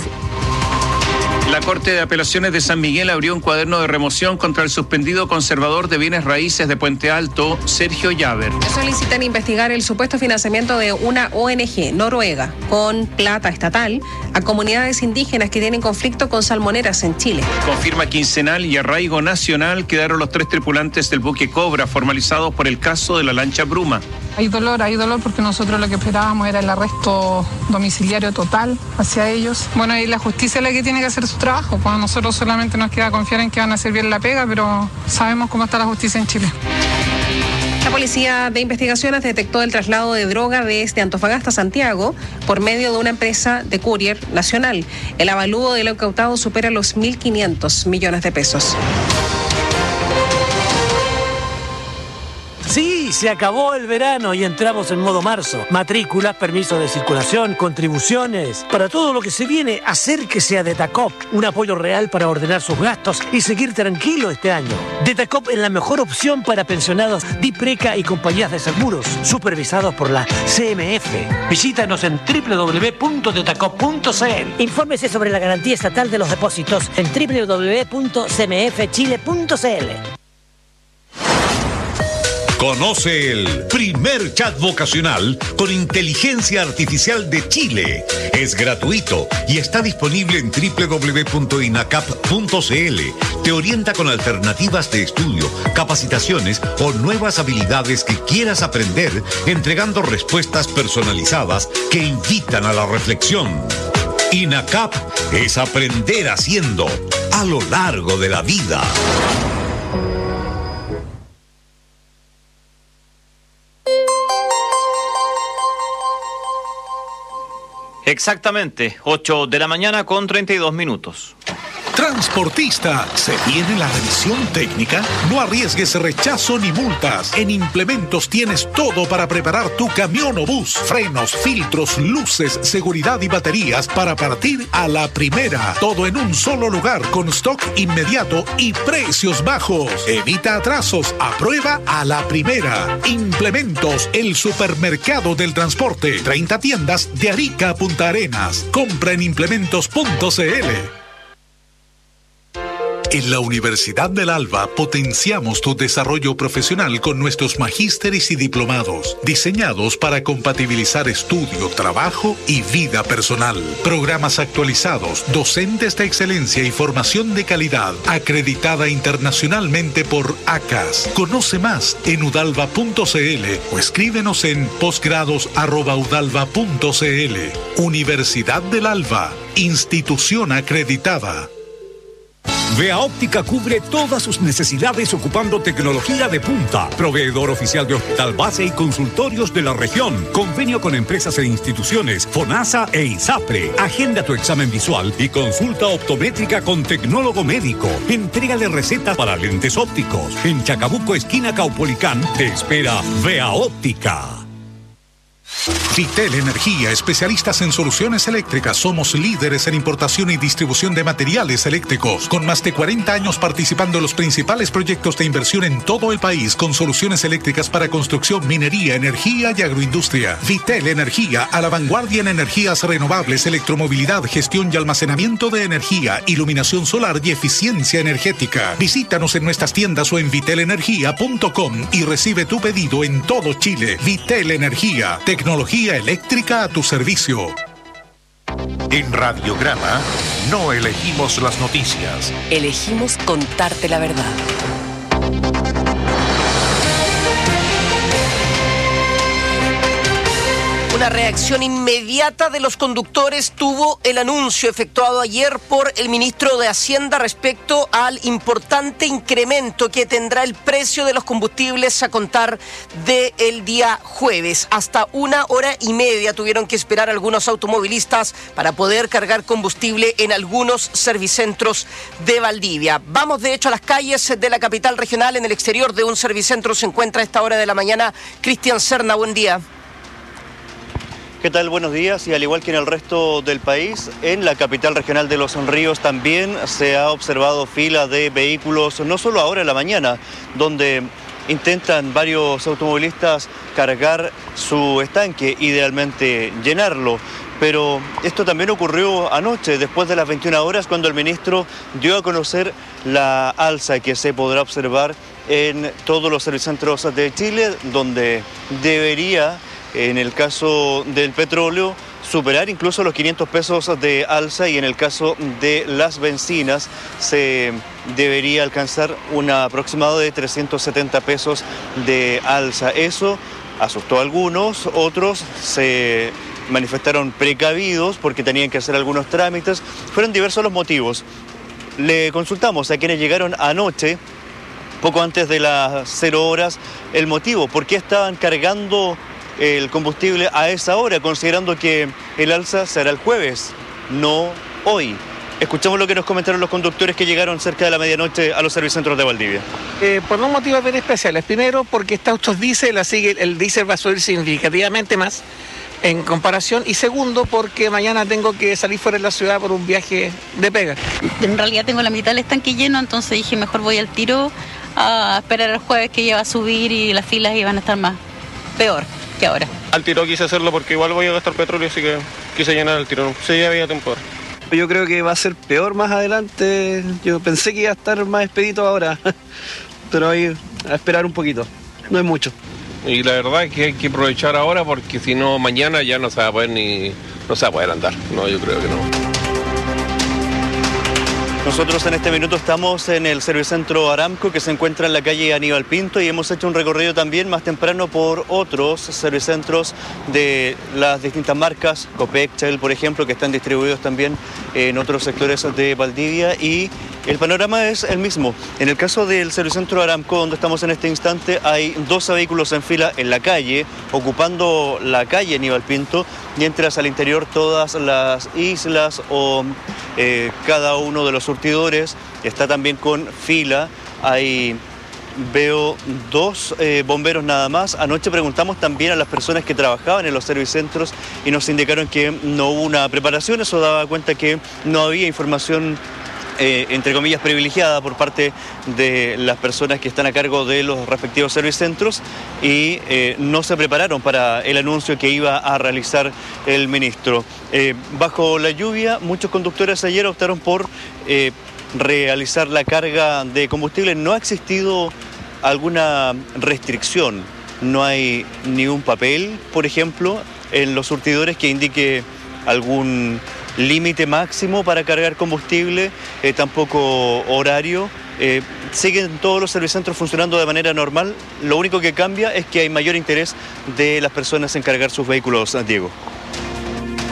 La Corte de Apelaciones de San Miguel abrió un cuaderno de remoción contra el suspendido conservador de bienes raíces de Puente Alto, Sergio Llaver. Solicitan investigar el supuesto financiamiento de una ONG noruega con plata estatal a comunidades indígenas que tienen conflicto con salmoneras en Chile. Confirma quincenal y arraigo nacional quedaron los 3 tripulantes del buque Cobra formalizados por el caso de la lancha Bruma. Hay dolor porque nosotros lo que esperábamos era el arresto domiciliario total hacia ellos. Bueno, y la justicia es la que tiene que hacer su trabajo, pues a nosotros solamente nos queda confiar en que van a hacer bien la pega, pero sabemos cómo está la justicia en Chile. La Policía de Investigaciones detectó el traslado de droga desde Antofagasta a Santiago por medio de una empresa de courier nacional. El avalúo de lo incautado supera los 1.500 millones de pesos. Sí, se acabó el verano y entramos en modo marzo. Matrículas, permisos de circulación, contribuciones. Para todo lo que se viene, acérquese a Detacop. Un apoyo real para ordenar sus gastos y seguir tranquilo este año. Detacop es la mejor opción para pensionados, DIPRECA y compañías de seguros, supervisados por la CMF. Visítanos en www.detacop.cl. Infórmese sobre la garantía estatal de los depósitos en www.cmfchile.cl. Conoce el primer chat vocacional con inteligencia artificial de Chile. Es gratuito y está disponible en www.inacap.cl. Te orienta con alternativas de estudio, capacitaciones o nuevas habilidades que quieras aprender, entregando respuestas personalizadas que invitan a la reflexión. INACAP es aprender haciendo a lo largo de la vida. Exactamente, 8 de la mañana con 32 minutos. Transportista, ¿se viene la revisión técnica? No arriesgues rechazo ni multas. En Implementos tienes todo para preparar tu camión o bus. Frenos, filtros, luces, seguridad y baterías para partir a la primera. Todo en un solo lugar con stock inmediato y precios bajos. Evita atrasos, aprueba a la primera. Implementos, el supermercado del transporte. 30 tiendas de Arica a Punta Arenas. Compra en implementos.cl. En la Universidad del Alba potenciamos tu desarrollo profesional con nuestros magísteres y diplomados, diseñados para compatibilizar estudio, trabajo y vida personal. Programas actualizados, docentes de excelencia y formación de calidad, acreditada internacionalmente por ACAS. Conoce más en udalva.cl o escríbenos en posgrados@udalva.cl. Universidad del Alba, institución acreditada. Vea Óptica cubre todas sus necesidades ocupando tecnología de punta. Proveedor oficial de hospital base y consultorios de la región. Convenio con empresas e instituciones, FONASA e ISAPRE. Agenda tu examen visual y consulta optométrica con tecnólogo médico. Entrega de recetas para lentes ópticos. En Chacabuco, esquina Caupolicán, te espera Vea Óptica. Vitel Energía, especialistas en soluciones eléctricas. Somos líderes en importación y distribución de materiales eléctricos, con más de 40 años participando en los principales proyectos de inversión en todo el país, con soluciones eléctricas para construcción, minería, energía y agroindustria. Vitel Energía, a la vanguardia en energías renovables, electromovilidad, gestión y almacenamiento de energía, iluminación solar y eficiencia energética. Visítanos en nuestras tiendas o en vitelenergia.com y recibe tu pedido en todo Chile. Vitel Energía, tecnología eléctrica a tu servicio. En Radiograma no elegimos las noticias. Elegimos contarte la verdad. Una reacción inmediata de los conductores tuvo el anuncio efectuado ayer por el ministro de Hacienda respecto al importante incremento que tendrá el precio de los combustibles a contar del día jueves. Hasta 1 hora y media tuvieron que esperar algunos automovilistas para poder cargar combustible en algunos servicentros de Valdivia. Vamos de hecho a las calles de la capital regional. En el exterior de un servicentro se encuentra a esta hora de la mañana Cristian Serna. Buen día. ¿Qué tal? Buenos días. Y al igual que en el resto del país, en la capital regional de Los Ríos también se ha observado fila de vehículos, no solo ahora en la mañana, donde intentan varios automovilistas cargar su estanque, idealmente llenarlo. Pero esto también ocurrió anoche, después de las 21 horas, cuando el ministro dio a conocer la alza que se podrá observar en todos los servicentros de Chile, donde debería, en el caso del petróleo, superar incluso los 500 pesos de alza, y en el caso de las bencinas se debería alcanzar un aproximado de 370 pesos de alza. Eso asustó a algunos, otros se manifestaron precavidos porque tenían que hacer algunos trámites. Fueron diversos los motivos. Le consultamos a quienes llegaron anoche, poco antes de las 0 horas, el motivo, por qué estaban cargando el combustible a esa hora, considerando que el alza será el jueves, no hoy. Escuchamos lo que nos comentaron los conductores que llegaron cerca de la medianoche a los servicentros de Valdivia. Por dos motivos bien especiales. Primero, porque está estos diésel, así que el diésel va a subir significativamente más en comparación. Y segundo, porque mañana tengo que salir fuera de la ciudad por un viaje de pega. En realidad tengo la mitad del estanque lleno, entonces dije mejor voy al tiro a esperar el jueves, que ya va a subir y las filas iban a estar peor que ahora. Al tiro quise hacerlo porque igual voy a gastar petróleo, así que quise llenar el tiro. Sí, ya había temporada. Yo creo que va a ser peor más adelante. Yo pensé que iba a estar más expedito ahora, pero hay a esperar un poquito. No es mucho. Y la verdad es que hay que aprovechar ahora, porque si no mañana ya no se va a poder andar. No, yo creo que no. Nosotros en este minuto estamos en el Servicentro Aramco, que se encuentra en la calle Aníbal Pinto, y hemos hecho un recorrido también más temprano por otros servicentros de las distintas marcas, Copec, Shell, por ejemplo, que están distribuidos también en otros sectores de Valdivia, y el panorama es el mismo. En el caso del Servicentro Aramco, donde estamos en este instante, hay 12 vehículos en fila en la calle, ocupando la calle Aníbal Pinto, mientras al interior todas las islas o cada uno de los surtidores está también con fila. Veo 2 bomberos nada más. Anoche preguntamos también a las personas que trabajaban en los servicentros y nos indicaron que no hubo una preparación. Eso daba cuenta que no había información entre comillas privilegiada por parte de las personas que están a cargo de los respectivos servicentros, y no se prepararon para el anuncio que iba a realizar el ministro. Bajo la lluvia, muchos conductores ayer optaron por realizar la carga de combustible. No ha existido alguna restricción, no hay ni un papel, por ejemplo, en los surtidores que indique algún límite máximo para cargar combustible, tampoco horario. Siguen todos los servicentros funcionando de manera normal. Lo único que cambia es que hay mayor interés de las personas en cargar sus vehículos, Diego.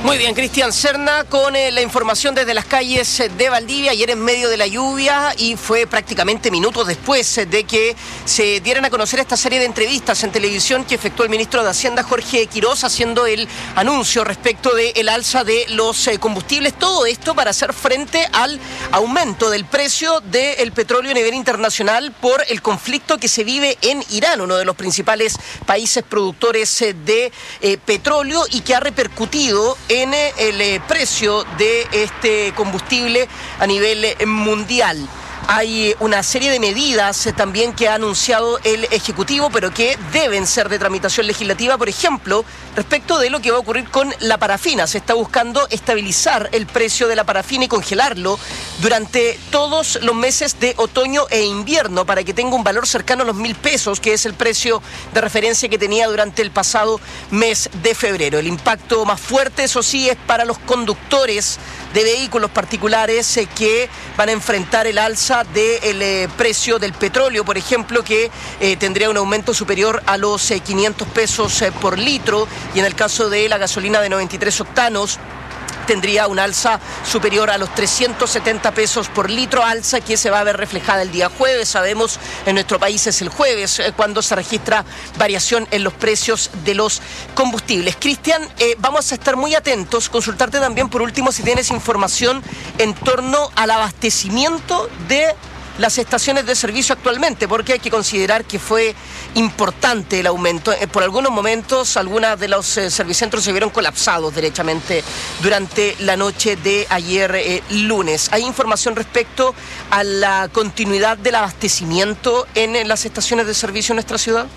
Muy bien, Cristian Serna con la información desde las calles de Valdivia, ayer en medio de la lluvia, y fue prácticamente minutos después de que se dieran a conocer esta serie de entrevistas en televisión que efectuó el ministro de Hacienda, Jorge Quiroz, haciendo el anuncio respecto del alza de los combustibles. Todo esto para hacer frente al aumento del precio del petróleo a nivel internacional por el conflicto que se vive en Irán, uno de los principales países productores de petróleo, y que ha repercutido en el precio de este combustible a nivel mundial. Hay una serie de medidas también que ha anunciado el Ejecutivo, pero que deben ser de tramitación legislativa. Por ejemplo, respecto de lo que va a ocurrir con la parafina. Se está buscando estabilizar el precio de la parafina y congelarlo durante todos los meses de otoño e invierno para que tenga un valor cercano a los 1.000 pesos, que es el precio de referencia que tenía durante el pasado mes de febrero. El impacto más fuerte, eso sí, es para los conductores de vehículos particulares que van a enfrentar el alza del precio del petróleo, por ejemplo, que tendría un aumento superior a los 500 pesos por litro, y en el caso de la gasolina de 93 octanos tendría un alza superior a los 370 pesos por litro, alza que se va a ver reflejada el día jueves. Sabemos, en nuestro país es el jueves cuando se registra variación en los precios de los combustibles. Cristian, vamos a estar muy atentos, consultarte también por último si tienes información en torno al abastecimiento de las estaciones de servicio actualmente, porque hay que considerar que fue importante el aumento. Por algunos momentos, algunos de los servicentros se vieron colapsados derechamente durante la noche de ayer lunes. ¿Hay información respecto a la continuidad del abastecimiento en las estaciones de servicio en nuestra ciudad?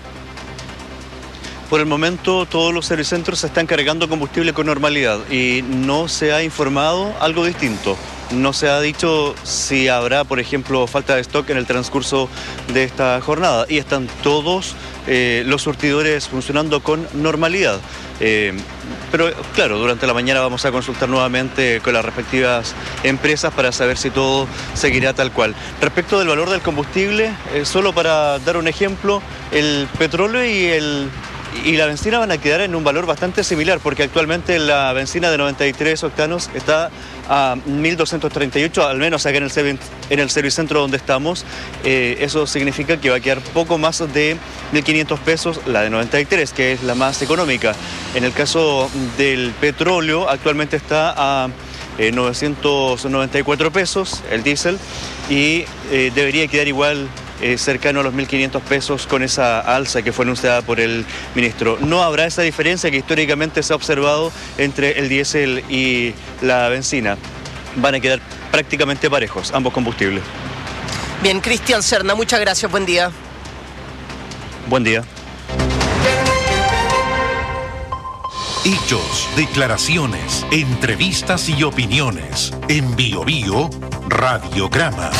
Por el momento todos los servicentros se están cargando combustible con normalidad y no se ha informado algo distinto. No se ha dicho si habrá, por ejemplo, falta de stock en el transcurso de esta jornada, y están todos los surtidores funcionando con normalidad. Pero claro, durante la mañana vamos a consultar nuevamente con las respectivas empresas para saber si todo seguirá tal cual. Respecto del valor del combustible, solo para dar un ejemplo, el petróleo y la benzina van a quedar en un valor bastante similar, porque actualmente la benzina de 93 octanos está a 1.238, al menos acá en el servicentro donde estamos. Eso significa que va a quedar poco más de 1.500 pesos la de 93, que es la más económica. En el caso del petróleo, actualmente está a 994 pesos el diésel, y debería quedar igual cercano a los 1.500 pesos con esa alza que fue anunciada por el ministro. No habrá esa diferencia que históricamente se ha observado entre el diésel y la benzina. Van a quedar prácticamente parejos ambos combustibles. Bien, Cristian Serna, muchas gracias, buen día. Buen día. Hechos, declaraciones, entrevistas y opiniones. En Bio Bio, Radiograma.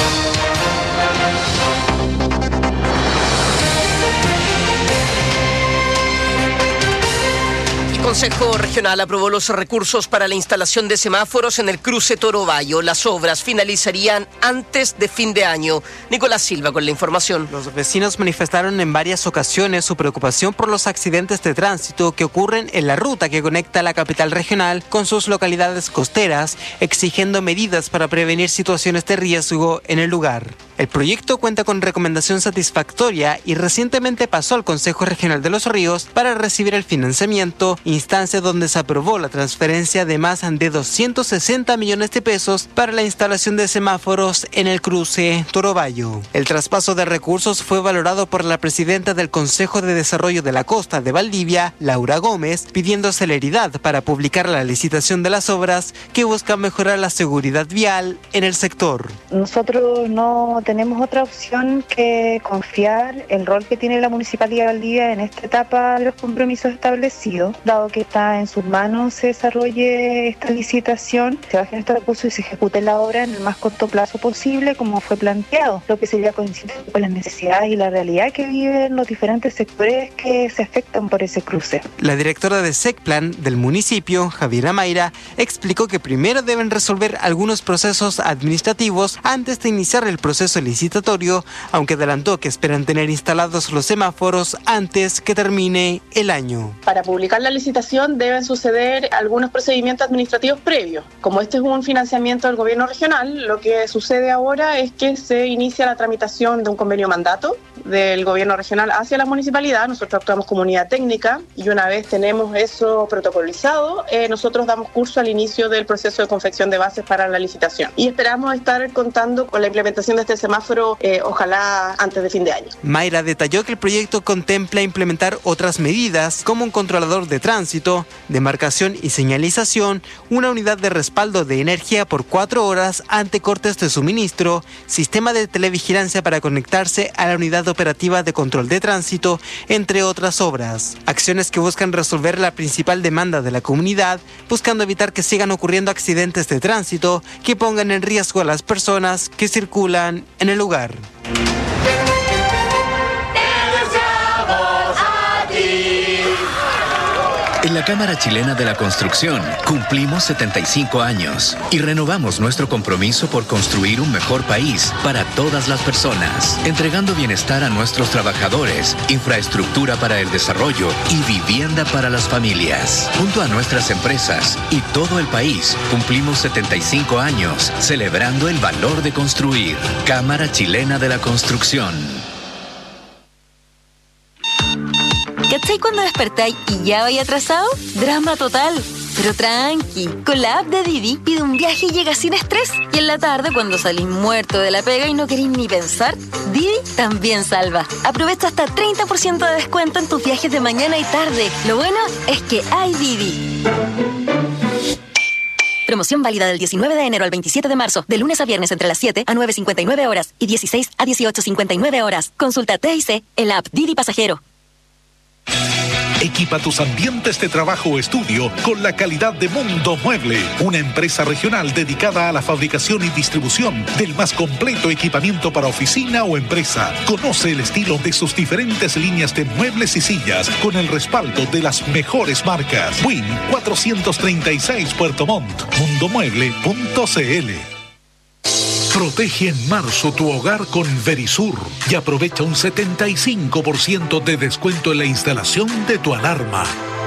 El Consejo Regional aprobó los recursos para la instalación de semáforos en el cruce Toro Bayo. Las obras finalizarían antes de fin de año. Nicolás Silva con la información. Los vecinos manifestaron en varias ocasiones su preocupación por los accidentes de tránsito que ocurren en la ruta que conecta la capital regional con sus localidades costeras, exigiendo medidas para prevenir situaciones de riesgo en el lugar. El proyecto cuenta con recomendación satisfactoria y recientemente pasó al Consejo Regional de Los Ríos para recibir el financiamiento, instancia donde se aprobó la transferencia de más de 260 millones de pesos para la instalación de semáforos en el cruce Toro Bayo. El traspaso de recursos fue valorado por la presidenta del Consejo de Desarrollo de la Costa de Valdivia, Laura Gómez, pidiendo celeridad para publicar la licitación de las obras que buscan mejorar la seguridad vial en el sector. Nosotros no tenemos otra opción que confiar el rol que tiene la Municipalidad de Valdivia en esta etapa de los compromisos establecidos, dado que está en sus manos se desarrolle esta licitación, se bajen estos recursos y se ejecute la obra en el más corto plazo posible, como fue planteado, lo que sería coincidente con las necesidades y la realidad que viven los diferentes sectores que se afectan por ese cruce. La directora de SECPLAN del municipio, Javiera Mayra, explicó que primero deben resolver algunos procesos administrativos antes de iniciar el proceso licitatorio, aunque adelantó que esperan tener instalados los semáforos antes que termine el año. Para publicar la licitación licitación deben suceder algunos procedimientos administrativos previos. Como este es un financiamiento del gobierno regional, lo que sucede ahora es que se inicia la tramitación de un convenio mandato del gobierno regional hacia la municipalidad. Nosotros actuamos como unidad técnica y una vez tenemos eso protocolizado, nosotros damos curso al inicio del proceso de confección de bases para la licitación. Y esperamos estar contando con la implementación de este semáforo, ojalá antes de fin de año. Mayra detalló que el proyecto contempla implementar otras medidas como un controlador de tránsito, demarcación y señalización, una unidad de respaldo de energía por 4 horas ante cortes de suministro, sistema de televigilancia para conectarse a la unidad operativa de control de tránsito, entre otras obras. Acciones que buscan resolver la principal demanda de la comunidad, buscando evitar que sigan ocurriendo accidentes de tránsito que pongan en riesgo a las personas que circulan en el lugar. En la Cámara Chilena de la Construcción cumplimos 75 años y renovamos nuestro compromiso por construir un mejor país para todas las personas, entregando bienestar a nuestros trabajadores, infraestructura para el desarrollo y vivienda para las familias. Junto a nuestras empresas y todo el país cumplimos 75 años celebrando el valor de construir. Cámara Chilena de la Construcción. ¿Cachai cuando despertáis y ya vais atrasado? Drama total. Pero tranqui, con la app de Didi pide un viaje y llega sin estrés. Y en la tarde, cuando salís muerto de la pega y no queréis ni pensar, Didi también salva. Aprovecha hasta 30% de descuento en tus viajes de mañana y tarde. Lo bueno es que hay Didi. Promoción válida del 19 de enero al 27 de marzo, de lunes a viernes entre las 7 a 9:59 horas y 16 a 18:59 horas. Consulta TIC en la app Didi Pasajero. Equipa tus ambientes de trabajo o estudio con la calidad de Mundo Mueble, una empresa regional dedicada a la fabricación y distribución del más completo equipamiento para oficina o empresa. Conoce el estilo de sus diferentes líneas de muebles y sillas con el respaldo de las mejores marcas. Win 436 Puerto Montt, mundomueble.cl. Protege en marzo tu hogar con Verisur y aprovecha un 75% de descuento en la instalación de tu alarma.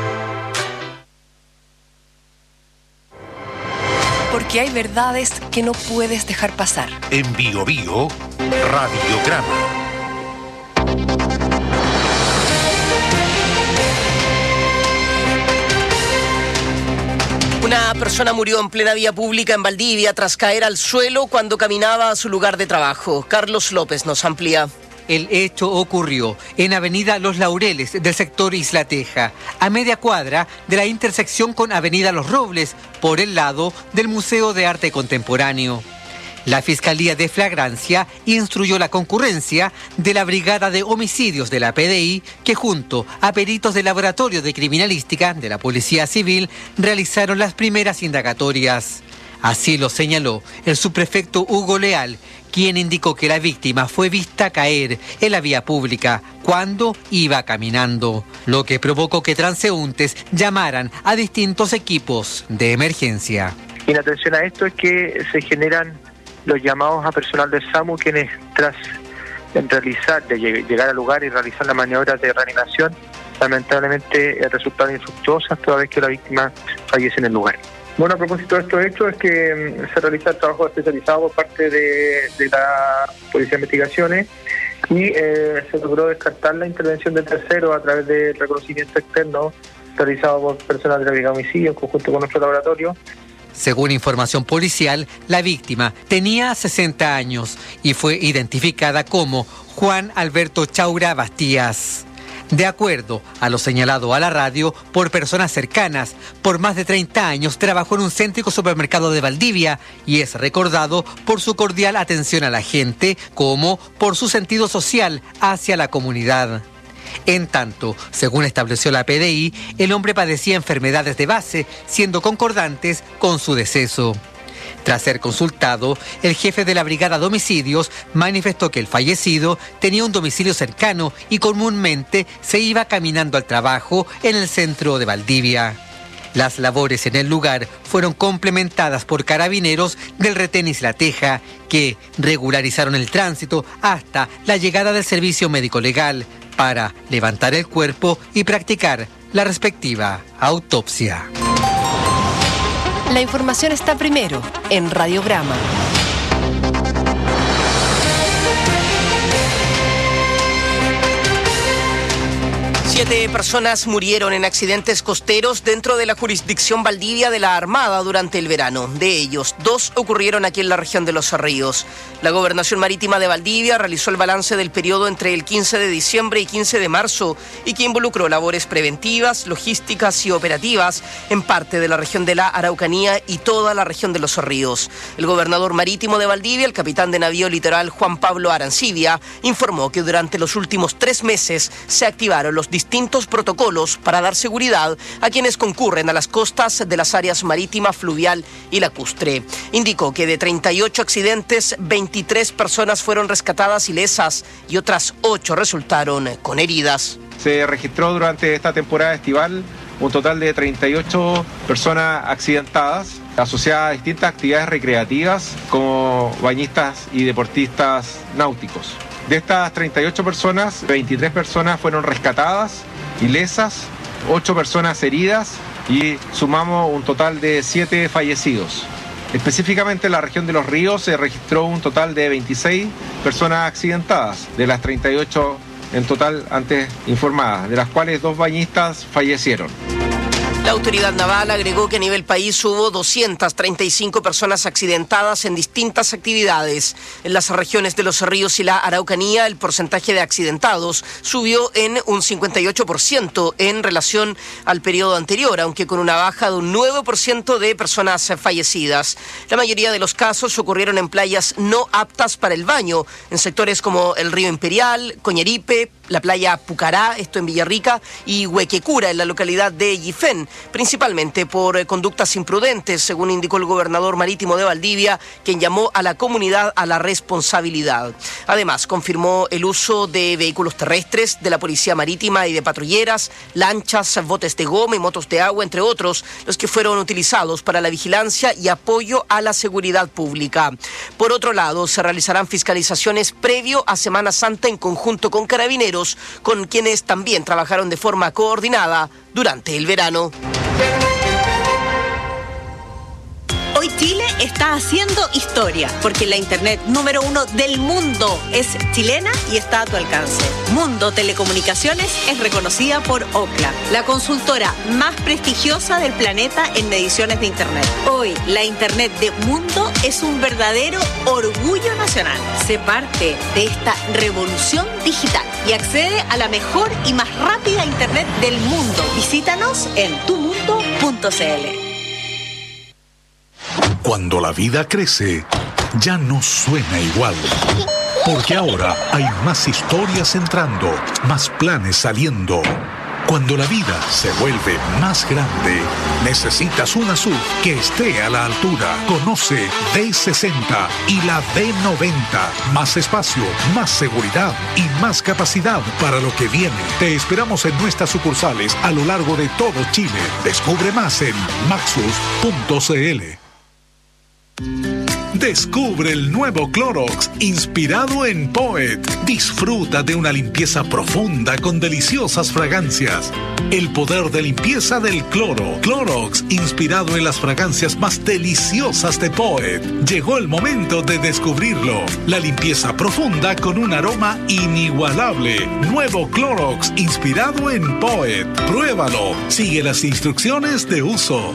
Porque hay verdades que no puedes dejar pasar. En Bio Bio, Radiograma. Una persona murió en plena vía pública en Valdivia tras caer al suelo cuando caminaba a su lugar de trabajo. Carlos López nos amplía. El hecho ocurrió en Avenida Los Laureles del sector Isla Teja, a media cuadra de la intersección con Avenida Los Robles, por el lado del Museo de Arte Contemporáneo. La Fiscalía de Flagrancia instruyó la concurrencia de la Brigada de Homicidios de la PDI, que junto a peritos del Laboratorio de Criminalística de la Policía Civil realizaron las primeras indagatorias. Así lo señaló el subprefecto Hugo Leal, quien indicó que la víctima fue vista caer en la vía pública cuando iba caminando, lo que provocó que transeúntes llamaran a distintos equipos de emergencia. Y en atención a esto es que se generan los llamados a personal del SAMU, quienes tras llegar al lugar y realizar las maniobras de reanimación, lamentablemente resultaron infructuosas toda vez que la víctima fallece en el lugar. Bueno, a propósito de estos hechos es que se realiza el trabajo especializado por parte de la Policía de Investigaciones y se logró descartar la intervención de terceros a través del reconocimiento externo realizado por personal de la Brigada de Homicidio en conjunto con nuestro laboratorio. Según información policial, la víctima tenía 60 años y fue identificada como Juan Alberto Chaura Bastías. De acuerdo a lo señalado a la radio por personas cercanas, por más de 30 años trabajó en un céntrico supermercado de Valdivia y es recordado por su cordial atención a la gente como por su sentido social hacia la comunidad. En tanto, según estableció la PDI, el hombre padecía enfermedades de base, siendo concordantes con su deceso. Tras ser consultado, el jefe de la Brigada de Homicidios manifestó que el fallecido tenía un domicilio cercano y comúnmente se iba caminando al trabajo en el centro de Valdivia. Las labores en el lugar fueron complementadas por carabineros del retén Isla Teja, que regularizaron el tránsito hasta la llegada del servicio médico legal para levantar el cuerpo y practicar la respectiva autopsia. La información está primero en Radiograma. 7 personas murieron en accidentes costeros dentro de la jurisdicción Valdivia de la Armada durante el verano. De ellos, 2 ocurrieron aquí en la región de Los Ríos. La Gobernación Marítima de Valdivia realizó el balance del periodo entre el 15 de diciembre y 15 de marzo y que involucró labores preventivas, logísticas y operativas en parte de la región de la Araucanía y toda la región de Los Ríos. El gobernador marítimo de Valdivia, el capitán de navío litoral Juan Pablo Arancibia, informó que durante los últimos 3 meses se activaron los distintos protocolos para dar seguridad a quienes concurren a las costas de las áreas marítima, fluvial y lacustre. Indicó que de 38 accidentes, 23 personas fueron rescatadas ilesas y otras 8 resultaron con heridas. Se registró durante esta temporada estival un total de 38 personas accidentadas asociadas a distintas actividades recreativas como bañistas y deportistas náuticos. De estas 38 personas, 23 personas fueron rescatadas, ilesas, 8 personas heridas y sumamos un total de 7 fallecidos. Específicamente en la región de Los Ríos se registró un total de 26 personas accidentadas, de las 38 en total antes informadas, de las cuales 2 bañistas fallecieron. La autoridad naval agregó que a nivel país hubo 235 personas accidentadas en distintas actividades. En las regiones de Los Ríos y la Araucanía, el porcentaje de accidentados subió en un 58% en relación al periodo anterior, aunque con una baja de un 9% de personas fallecidas. La mayoría de los casos ocurrieron en playas no aptas para el baño, en sectores como el Río Imperial, Coñeripe, la playa Pucará, esto en Villarrica, y Huequecura, en la localidad de Yifén, principalmente por conductas imprudentes, según indicó el gobernador marítimo de Valdivia, quien llamó a la comunidad a la responsabilidad. Además, confirmó el uso de vehículos terrestres, de la policía marítima y de patrulleras, lanchas, botes de goma y motos de agua, entre otros, los que fueron utilizados para la vigilancia y apoyo a la seguridad pública. Por otro lado, se realizarán fiscalizaciones previo a Semana Santa en conjunto con Carabineros, con quienes también trabajaron de forma coordinada durante el verano. Hoy Chile está haciendo historia, porque la internet número 1 del mundo es chilena y está a tu alcance. Mundo Telecomunicaciones es reconocida por Ookla, la consultora más prestigiosa del planeta en mediciones de internet. Hoy, la internet de Mundo es un verdadero orgullo nacional. Sé parte de esta revolución digital y accede a la mejor y más rápida internet del mundo. Visítanos en tumundo.cl. Cuando la vida crece, ya no suena igual. Porque ahora hay más historias entrando, más planes saliendo. Cuando la vida se vuelve más grande, necesitas una SUV que esté a la altura. Conoce D60 y la D90. Más espacio, más seguridad y más capacidad para lo que viene. Te esperamos en nuestras sucursales a lo largo de todo Chile. Descubre más en maxus.cl. Descubre el nuevo Clorox inspirado en Poet. Disfruta de una limpieza profunda con deliciosas fragancias. El poder de limpieza del cloro. Clorox inspirado en las fragancias más deliciosas de Poet. Llegó el momento de descubrirlo. La limpieza profunda con un aroma inigualable. Nuevo Clorox inspirado en Poet. Pruébalo. Sigue las instrucciones de uso.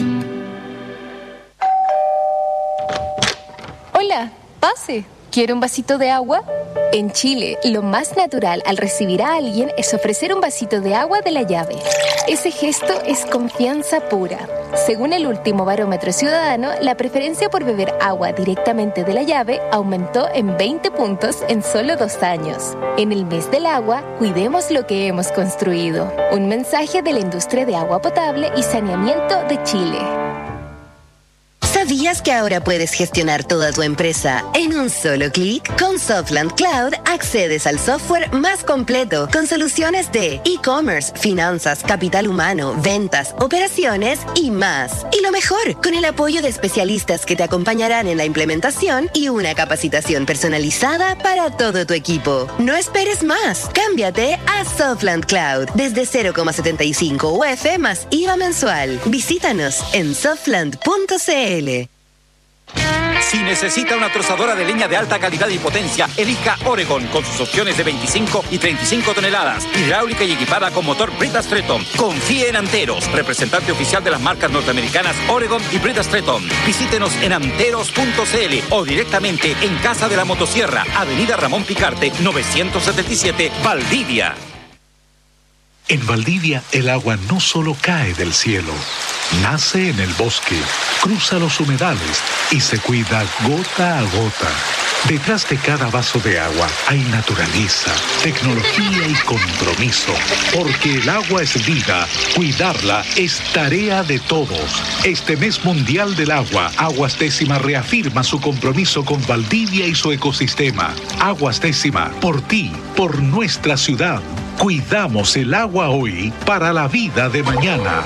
Hola, pase. ¿Quiere un vasito de agua? En Chile, lo más natural al recibir a alguien es ofrecer un vasito de agua de la llave. Ese gesto es confianza pura. Según el último barómetro ciudadano, la preferencia por beber agua directamente de la llave aumentó en 20 puntos en solo 2 años. En el mes del agua, cuidemos lo que hemos construido. Un mensaje de la industria de agua potable y saneamiento de Chile. ¿Sabías que ahora puedes gestionar toda tu empresa en un solo clic? Con Softland Cloud accedes al software más completo con soluciones de e-commerce, finanzas, capital humano, ventas, operaciones y más. Y lo mejor, con el apoyo de especialistas que te acompañarán en la implementación y una capacitación personalizada para todo tu equipo. No esperes más. Cámbiate a Softland Cloud desde 0,75 UF más IVA mensual. Visítanos en softland.cl. Si necesita una trozadora de leña de alta calidad y potencia, elija Oregon con sus opciones de 25 y 35 toneladas, hidráulica y equipada con motor Brita Stretton. Confíe en Anteros, representante oficial de las marcas norteamericanas Oregon y Brita Stretton. Visítenos en anteros.cl o directamente en Casa de la Motosierra, Avenida Ramón Picarte, 977, Valdivia. En Valdivia, el agua no solo cae del cielo, nace en el bosque, cruza los humedales y se cuida gota a gota. Detrás de cada vaso de agua hay naturaleza, tecnología y compromiso. Porque el agua es vida, cuidarla es tarea de todos. Este mes mundial del agua, Aguas Décima reafirma su compromiso con Valdivia y su ecosistema. Aguas Décima, por ti, por nuestra ciudad. Cuidamos el agua hoy para la vida de mañana.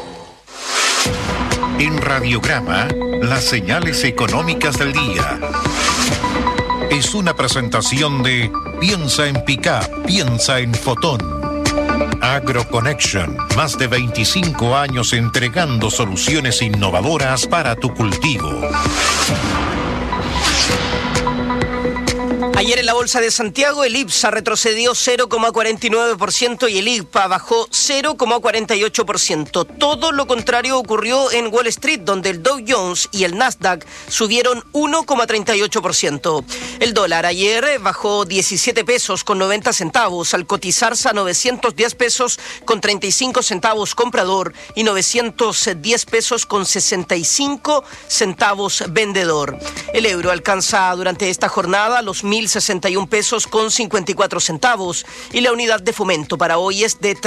En Radiograma, las señales económicas del día. Es una presentación de Piensa en Pickup, piensa en Fotón. AgroConnection, más de 25 años entregando soluciones innovadoras para tu cultivo. Ayer en la Bolsa de Santiago el IPSA retrocedió 0,49% y el IGPA bajó 0,48%. Todo lo contrario ocurrió en Wall Street, donde el Dow Jones y el Nasdaq subieron 1,38%. El dólar ayer bajó 17 pesos con 90 centavos al cotizarse a 910 pesos con 35 centavos comprador y 910 pesos con 65 centavos vendedor. El euro alcanza durante esta jornada los 1.061 pesos con 54 centavos y la unidad de fomento para hoy es de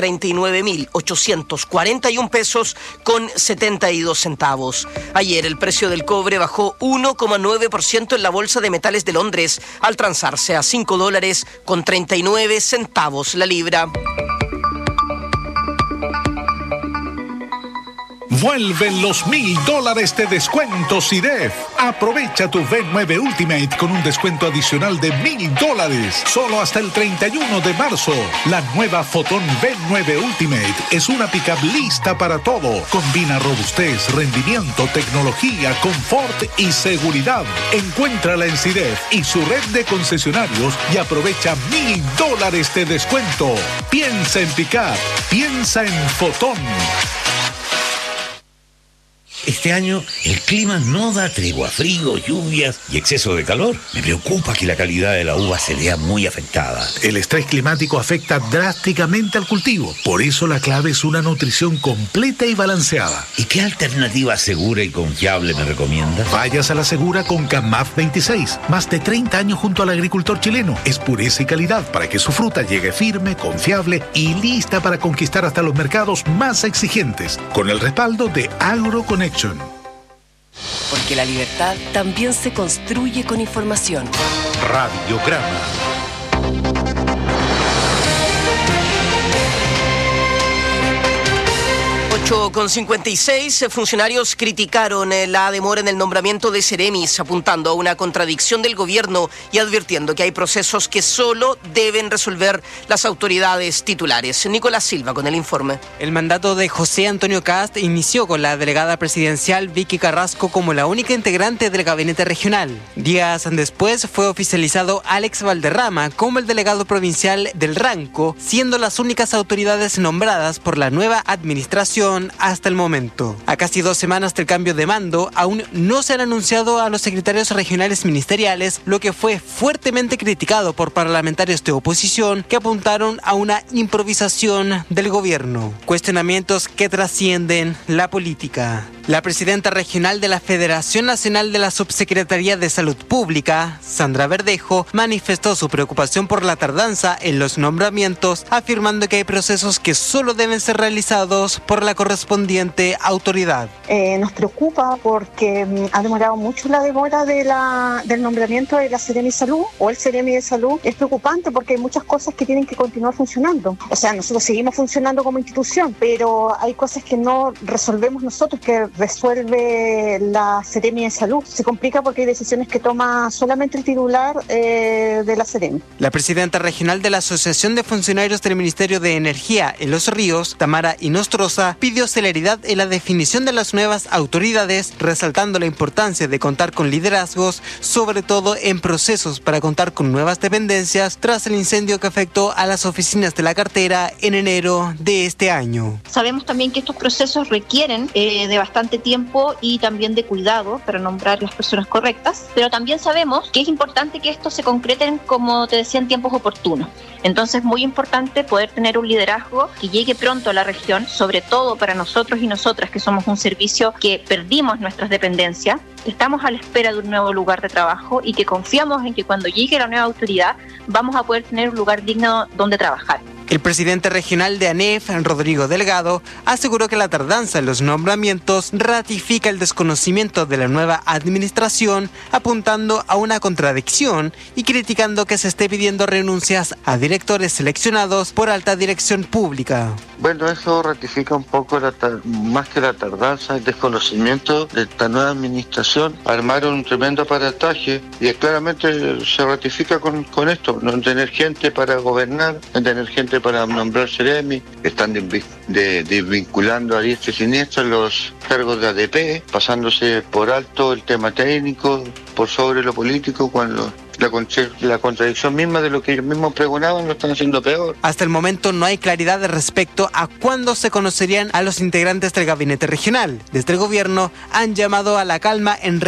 39.841 pesos con 72 centavos. Ayer el precio del cobre bajó 1,9% en la Bolsa de Metales de Londres al transarse a $5 con 39 centavos la libra. Vuelven los $1,000 de descuento CIDEF. Aprovecha tu V9 Ultimate con un descuento adicional de $1,000 solo hasta el 31 de marzo. La nueva Fotón V9 Ultimate es una pickup lista para todo. Combina robustez, rendimiento, tecnología, confort y seguridad. Encuéntrala en CIDEF y su red de concesionarios y aprovecha $1,000 de descuento. Piensa en pickup, piensa en Fotón. Este año el clima no da tregua, frío, lluvias y exceso de calor. Me preocupa que la calidad de la uva se vea muy afectada. El estrés climático afecta drásticamente al cultivo. Por eso la clave es una nutrición completa y balanceada. ¿Y qué alternativa segura y confiable me recomiendas? Vayas a la segura con CAMAF 26. Más de 30 años junto al agricultor chileno. Es pureza y calidad para que su fruta llegue firme, confiable y lista para conquistar hasta los mercados más exigentes. Con el respaldo de AgroConnection. Porque la libertad también se construye con información. Radiograma. 8,56 funcionarios criticaron la demora en el nombramiento de Ceremis, apuntando a una contradicción del gobierno y advirtiendo que hay procesos que solo deben resolver las autoridades titulares. Nicolás Silva con el informe. El mandato de José Antonio Kast inició con la delegada presidencial Vicky Carrasco como la única integrante del gabinete regional. Días después fue oficializado Alex Valderrama como el delegado provincial del Ranco, siendo las únicas autoridades nombradas por la nueva administración hasta el momento. A casi 2 semanas del cambio de mando, aún no se han anunciado a los secretarios regionales ministeriales, lo que fue fuertemente criticado por parlamentarios de oposición que apuntaron a una improvisación del gobierno. Cuestionamientos que trascienden la política. La presidenta regional de la Federación Nacional de la Subsecretaría de Salud Pública, Sandra Verdejo, manifestó su preocupación por la tardanza en los nombramientos, afirmando que hay procesos que solo deben ser realizados por la correspondiente autoridad. Nos preocupa porque ha demorado mucho la demora del nombramiento de la Seremi de Salud o el Seremi de Salud. Es preocupante porque hay muchas cosas que tienen que continuar funcionando. O sea, nosotros seguimos funcionando como institución, pero hay cosas que no resolvemos nosotros, que resuelve la Seremi de Salud. Se complica porque hay decisiones que toma solamente el titular de la Seremi. La presidenta regional de la Asociación de Funcionarios del Ministerio de Energía en Los Ríos, Tamara Inostroza, pidió celeridad en la definición de las nuevas autoridades, resaltando la importancia de contar con liderazgos, sobre todo en procesos para contar con nuevas dependencias tras el incendio que afectó a las oficinas de la cartera en enero de este año. Sabemos también que estos procesos requieren de bastante tiempo y también de cuidado para nombrar las personas correctas, pero también sabemos que es importante que estos se concreten, como te decía, en tiempos oportunos. Entonces es muy importante poder tener un liderazgo que llegue pronto a la región, sobre todo para nosotros y nosotras que somos un servicio que perdimos nuestras dependencias, que estamos a la espera de un nuevo lugar de trabajo y que confiamos en que cuando llegue la nueva autoridad vamos a poder tener un lugar digno donde trabajar. El presidente regional de ANEF, Rodrigo Delgado, aseguró que la tardanza en los nombramientos ratifica el desconocimiento de la nueva administración, apuntando a una contradicción y criticando que se esté pidiendo renuncias a directores seleccionados por alta dirección pública. Bueno, eso ratifica un poco, más que la tardanza, el desconocimiento de esta nueva administración. Armaron un tremendo aparataje y claramente se ratifica con esto, no tener gente para gobernar, no tener gente para nombrar Seremi, están desvinculando a diestra y siniestra los cargos de ADP, pasándose por alto el tema técnico, por sobre lo político, cuando la contradicción misma de lo que ellos mismos pregonaban lo están haciendo peor. Hasta el momento no hay claridad respecto a cuándo se conocerían a los integrantes del gabinete regional. Desde el gobierno han llamado a la calma en